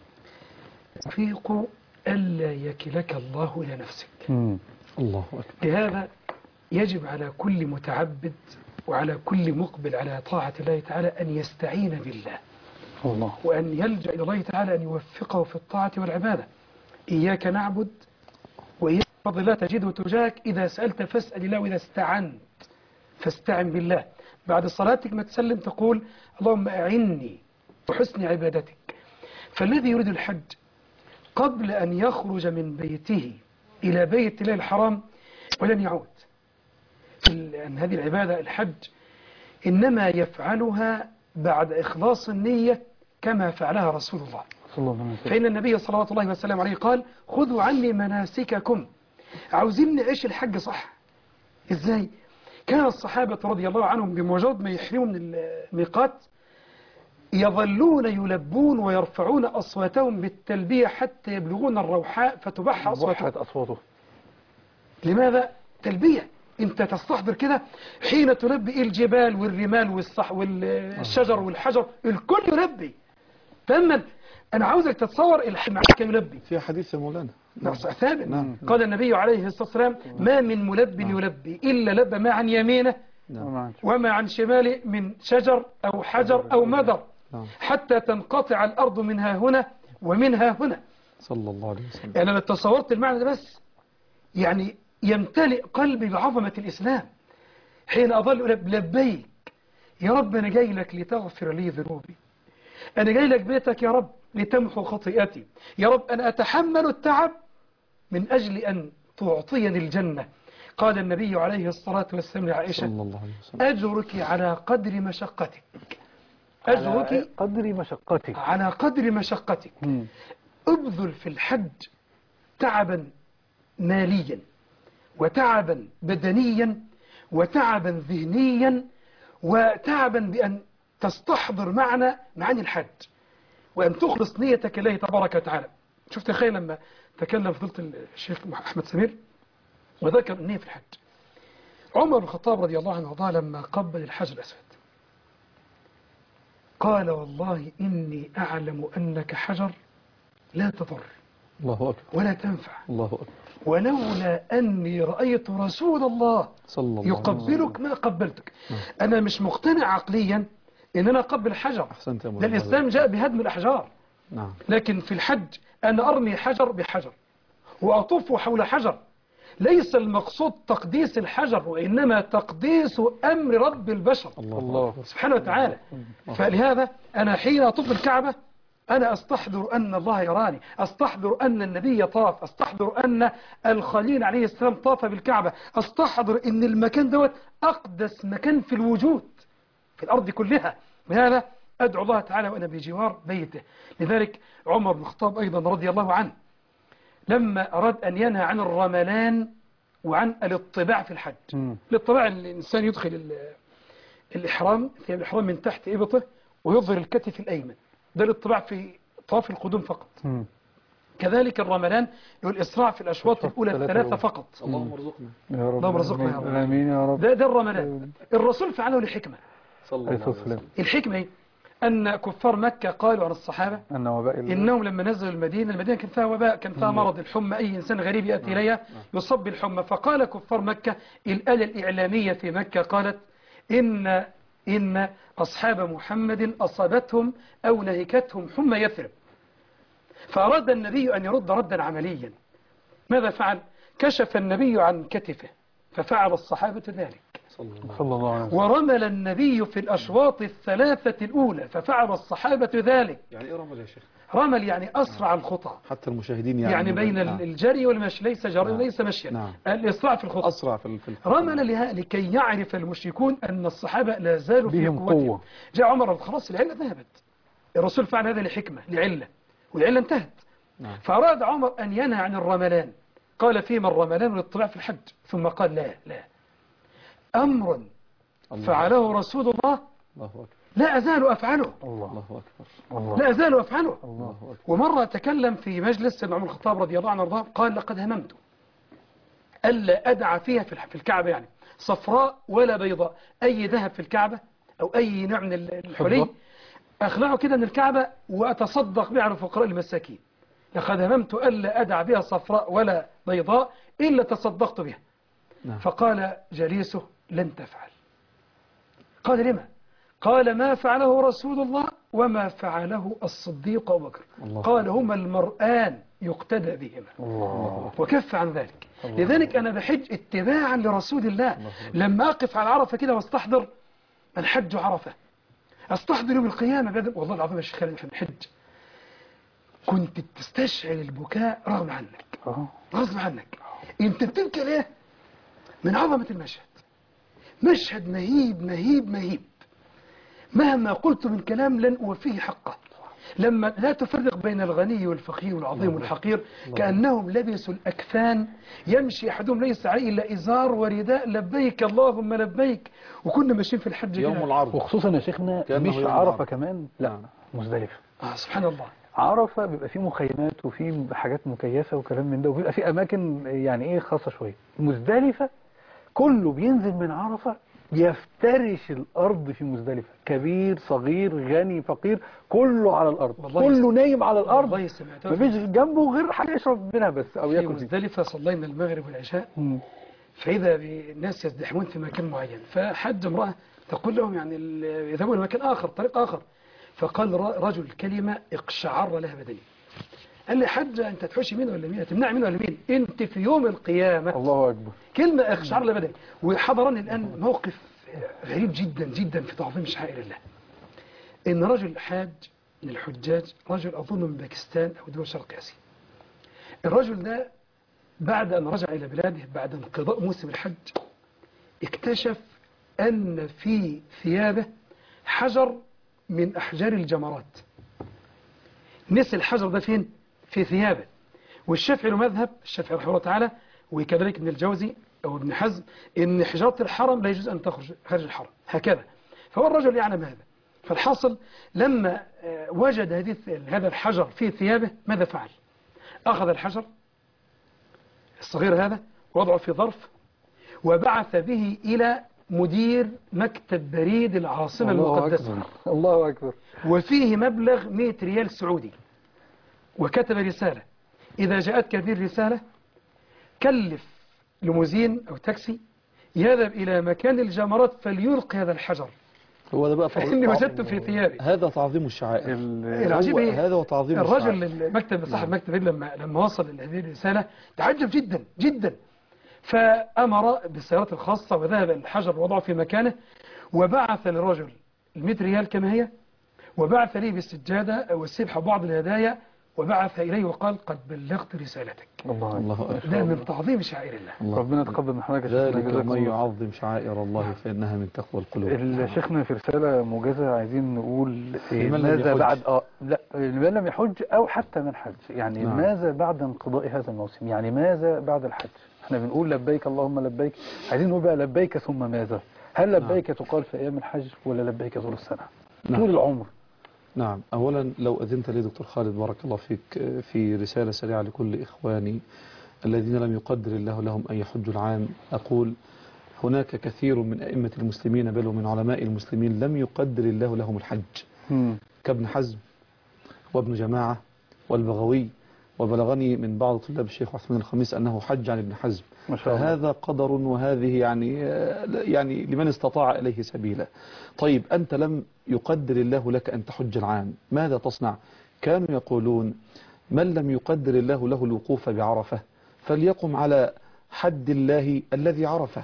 توفيق ألا يكلك الله إلى نفسك. مم. الله أكبر. لهذا يجب على كل متعبد وعلى كل مقبل على طاعة الله تعالى أن يستعين بالله الله. وأن يلجأ إلى الله تعالى أن يوفقه في الطاعة والعبادة. إياك نعبد وإياك فضل الله تجده تجاهك، إذا سألت فاسأل الله، وإذا استعنت فاستعن بالله. بعد صلاتك ما تسلم تقول اللهم أعني وحسن عبادتك. فالذي يريد الحج قبل أن يخرج من بيته إلى بيت الله الحرام ولن يعود، لأن هذه العبادة الحج إنما يفعلها بعد إخلاص النية كما فعلها رسول الله صلى الله عليه وسلم. فإن النبي صلى الله عليه وسلم عليه قال: خذوا عني مناسككم. عاوزين نعيش الحج صح. إزاي؟ كان الصحابة رضي الله عنهم بمجرد ما يحرموا من الميقات يظلون يلبون ويرفعون أصواتهم بالتلبية حتى يبلغون الروحاء فتبح أصواتهم. أصواته. لماذا؟ تلبية. انت تستحضر كده حين تلبي الجبال والرمال والصح والشجر والحجر الكل يلبي. تمام. انا عاوزك تتصور الحماك يلبي. في حديث يا مولانا نعم ثابت. نعم. قال النبي عليه الصلاة والسلام: ما من ملب يلبي إلا لب ما عن يمينه نعم. وما عن شماله من شجر أو حجر أو مدر نعم. حتى تنقطع الأرض منها هنا ومنها هنا. صلى الله عليه وسلم. يعني أنا تصورت المعنى ده بس يعني يمتلئ قلبي بعظمة الإسلام حين أظل لبيك يا رب، أنا جاي لك لتغفر لي ذنوبي، أنا جاي لك بيتك يا رب لتمحو خطيئتي، يا رب أنا أتحمل التعب من أجل أن تعطيني الجنة. قال النبي عليه الصلاة والسلام لعائشة: أجرك على قدر مشقتك. أجرك على قدر مشقتك على قدر مشقتك. م. أبذل في الحج تعبا ماليا وتعبا بدنيا وتعبا ذهنيا وتعبا بأن تستحضر معنى معاني الحج وأن تخلص نيتك لله تبارك وتعالى. شفت تخيل لما تكلم فضيلة الشيخ أحمد سمير وذكر النية في الحج. عمر بن الخطاب رضي الله عنه وارضاه لما قبل الحجر الأسود قال: والله إني أعلم أنك حجر لا تضر الله أكبر ولا تنفع الله أكبر، ولولا أني رأيت رسول الله صلى الله يقبلك ما قبلتك. أنا مش مقتنع عقليا إن أنا أقبل حجر، لأن الإسلام جاء بهدم الأحجار. نعم. لكن في الحج أنا أرمي حجر بحجر وأطوف حول حجر. ليس المقصود تقديس الحجر وإنما تقديس أمر رب البشر الله سبحانه وتعالى. فلهذا أنا حين أطوف الكعبة أنا أستحضر أن الله يراني، أستحضر أن النبي طاف، أستحضر أن الخليل عليه السلام طاف بالكعبة، أستحضر أن المكان دوت أقدس مكان في الوجود في الأرض كلها. لهذا أدعو الله تعالى وأنا بجوار بيته. لذلك عمر بن الخطاب أيضا رضي الله عنه لما أراد أن ينهى عن الرملان وعن الاطباع في الحج. م. الاطباع الإنسان يدخل الإحرام في الإحرام من تحت إبطه ويظهر الكتف الأيمن، ده الاطباع في طواف القدوم فقط. م. كذلك الرملان هو الإسراع في الأشواط الأولى الثلاثة فقط. اللهم ارزقنا يا رب، اللهم ارزقنا يا رب. آمين يا رب. ده, ده الرملان. الرسول فعله لحكمة صلى الله عليه وسلم. الحكمة ايه؟ أن كفار مكة قالوا عن الصحابة أن وباء إنهم لما نزلوا المدينة، المدينة كان فيها وباء، كان فيها مرض الحمى، أي إنسان غريب يأتي إليها يصاب بالحمى. فقال كفار مكة الآلة الإعلامية في مكة قالت إن إن أصحاب محمد أصابتهم أو نهكتهم حمى يثرب. فأراد النبي أن يرد ردا عمليا. ماذا فعل؟ كشف النبي عن كتفه ففعل الصحابة ذلك صلى الله عليه وسلم. ورمل النبي في الأشواط الثلاثة الأولى ففعل الصحابة ذلك. يعني إيه رمل يا شيخ؟ رمل يعني أسرع الخطى، حتى المشاهدين يعني, يعني بين نعم. الجري والمشي، ليس جري نعم. وليس مشيا، نعم. الإسراع في الخطى. أسرع في الخطى. رمل لها لكي يعرف المشركون أن الصحابة لا زالوا في بهم قوتهم. قوة. جاء عمر خلاص العلة ذهبت، الرسول فعل هذا لحكمة لعلة، والعلة انتهت. نعم. فأراد عمر أن ينهى عن الرملان، قال فيما الرملان والاطلاع في الحج، ثم قال لا لا أمر الله فعله رسول الله الله أكبر. لا أزال أفعله الله أكبر. الله. لا أزال أفعله الله أكبر. ومرة تكلم في مجلس سيدنا عمر الخطاب رضي الله عنه وارضاه، قال لقد هممت ألا أدع فيها في الكعبة يعني صفراء ولا بيضاء، أي ذهب في الكعبة أو أي نوع من الحلي أخلعه كده من الكعبة وأتصدق به على الفقراء المساكين. لقد هممت ألا أدع بها صفراء ولا بيضاء إلا تصدقت بها. نعم. فقال جليسه لن تفعل. قال لما؟ قال ما فعله رسول الله وما فعله الصديق أبو بكر، قال هما المرآن يقتدى بهما الله. وكف عن ذلك الله. لذلك أنا بحج اتباعا لرسول الله, الله. لما أقف على عرفة كده واستحضر الحج عرفة، استحضر يوم القيامة بدل والله العظيم يا شيخ خالد في الحج كنت تستشعر البكاء رغم عنك غصب عنك. انت بتبكي ليه؟ من عظمة المشهد، مشهد مهيب مهيب مهيب، مهما قلت من كلام لن أوفيه حقه. لما لا تفرق بين الغني والفقير والعظيم والحقير، كأنهم لبسوا الأكفان، يمشي أحدهم ليس عليه إلا إزار ورداء لبيك اللهم لبيك، وكنا ماشيين في الحج يوم العرض. وخصوصا يا شيخنا مش عرفة كمان، لا مزدلفة. آه سبحان الله. عرفة بيبقى فيه مخيمات وفيه حاجات مكيفة وكلام من ده، وبيبقى فيه أماكن يعني إيه خاصة شوية. مزدلفة كله بينزل من عرفة يفترش الأرض في مزدلفة، كبير صغير غني فقير كله على الأرض، كله نايم على الأرض، مفيش جنبه غير حاجة يشرب منها بس أو ياكل. في مزدلفة صلينا المغرب والعشاء م. فإذا بالناس يزدحمون في مكان معين، فحج امرأة تقول لهم يعني يذهبون لمكان آخر طريق آخر، فقال رجل كلمة اقشعر لها بدني، قال لي حجة انت تحوشي مين ولا مين، تمنع مين ولا مين، انت في يوم القيامة. الله أكبر. كلمة اقشعر لها بدني. وحضرني الآن موقف غريب جدا جدا في تعظيم شعائر الله، ان رجل حاج من الحجاج، رجل اظن من باكستان او دول شرق اسيا، الرجل ده بعد ان رجع الى بلاده بعد انقضاء موسم الحج اكتشف ان في ثيابه حجر من احجار الجمرات. نسي الحجر ده فين؟ في ثيابه. والشافعي له مذهب، الشافعي رحمه الله تعالى وكذلك ابن الجوزي أو ابن حزم، إن حجارة الحرم لا يجوز أن تخرج خارج الحرم هكذا. فهو الرجل يعلم هذا. فالحاصل لما وجد هذه هذا الحجر في ثيابه ماذا فعل؟ أخذ الحجر الصغير هذا وضعه في ظرف وبعث به إلى مدير مكتب بريد العاصمة المقدسة. الله أكبر. وفيه مبلغ مئة ريال سعودي، وكتب رسالة إذا جاءتك هذه الرسالة كلف ليموزين أو تاكسي يذهب إلى مكان الجمرات فليلقي هذا الحجر. هو ده بقى فإني وجدته في ثيابي. هذا تعظيم الشعائر. العجيب إيه؟ هذا هو تعظيم الرجل المكتب صاحب مكتب لما لما وصل لهذه الرسالة تعجب جدا جدا، فأمر بالسيارات الخاصة وذهب الحجر ووضعه في مكانه، وبعث للرجل المئة ريال كما هي، وبعث لي بالسجادة والسبحة وبعض الهدايا، وبعث إليه وقال قد بلغت رسالتك. الله الله ده من تعظيم شعائر الله. الله. ربنا يتقبل من حضرتك. ذلك من يعظم شعائر الله فإنها من تقوى القلوب. شيخنا في رسالة موجزة عايزين نقول ماذا بعد اه لا من لم يحج أو حتى من حج، يعني نعم. ماذا بعد انقضاء هذا الموسم، يعني ماذا بعد الحج. احنا بنقول لبيك اللهم لبيك، عايزين نقول بقى لبيك ثم ماذا. هل لبيك نعم. تقال في أيام الحج ولا لبيك طول السنة نعم. طول العمر. نعم. أولا لو أذنت لي دكتور خالد بارك الله فيك في رسالة سريعة لكل إخواني الذين لم يقدر الله لهم أن يحجوا العام، أقول هناك كثير من أئمة المسلمين بل ومن علماء المسلمين لم يقدر الله لهم الحج م. كابن حزم وابن جماعة والبغوي، وبلغني من بعض طلاب الشيخ عثمان الخميس أنه حج عن ابن حزم. فهذا قدر، وهذه يعني يعني لمن استطاع إليه سبيلا. طيب أنت لم يقدر الله لك أن تحج العام، ماذا تصنع؟ كانوا يقولون من لم يقدر الله له الوقوف بعرفة فليقم على حد الله الذي عرفه،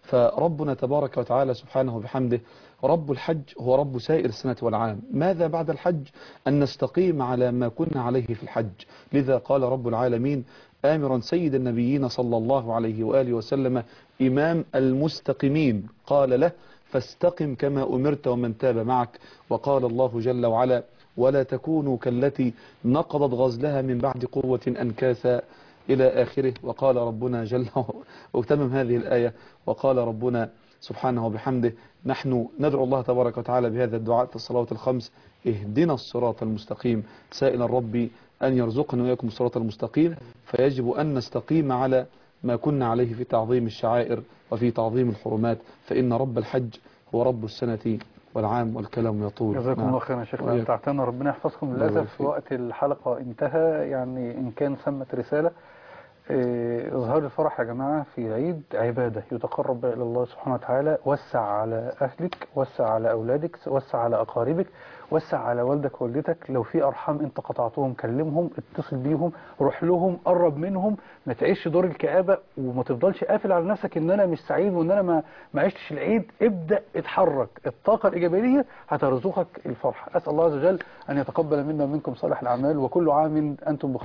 فربنا تبارك وتعالى سبحانه وبحمده رب الحج هو رب سائر السنة والعام. ماذا بعد الحج؟ أن نستقيم على ما كنا عليه في الحج. لذا قال رب العالمين آمرا سيد النبيين صلى الله عليه وآله وسلم إمام المستقيمين قال له فاستقم كما أمرت ومن تاب معك. وقال الله جل وعلا ولا تكونوا كالتي نقضت غزلها من بعد قوة أنكاثا إلى آخره. وقال ربنا جل وتمم هذه الآية وقال ربنا سبحانه وبحمده نحن ندعو الله تبارك وتعالى بهذا الدعاء في الصلوات الخمس اهدنا الصراط المستقيم سائلا ربي أن يرزقنا وإياكم الصراط المستقيم. فيجب أن نستقيم على ما كنا عليه في تعظيم الشعائر وفي تعظيم الحرمات، فإن رب الحج هو رب السنة والعام والكلام يطول. جزاكم الله خيرا يا شيخنا، امتعتنا، ربنا يحفظكم. للأسف وقت الحلقة انتهى، يعني إن كان ثمت رسالة. إظهار الفرح يا جماعة في العيد عبادة يتقرب إلى الله سبحانه وتعالى. وسع على أهلك، وسع على أولادك، وسع على أقاربك، وسع على والدك ووالدتك. لو في أرحام أنت قطعتهم كلمهم، اتصل بيهم، روح لهم، قرب منهم. ما تعيش دور الكآبة وما تفضلش قافل على نفسك إن أنا مش سعيد وإن أنا ما ما عشتش العيد. ابدأ اتحرك، الطاقة الإيجابية هترزقك الفرح. أسأل الله عز وجل أن يتقبل منا ومنكم صالح الأعمال، وكل عام أنتم بخير.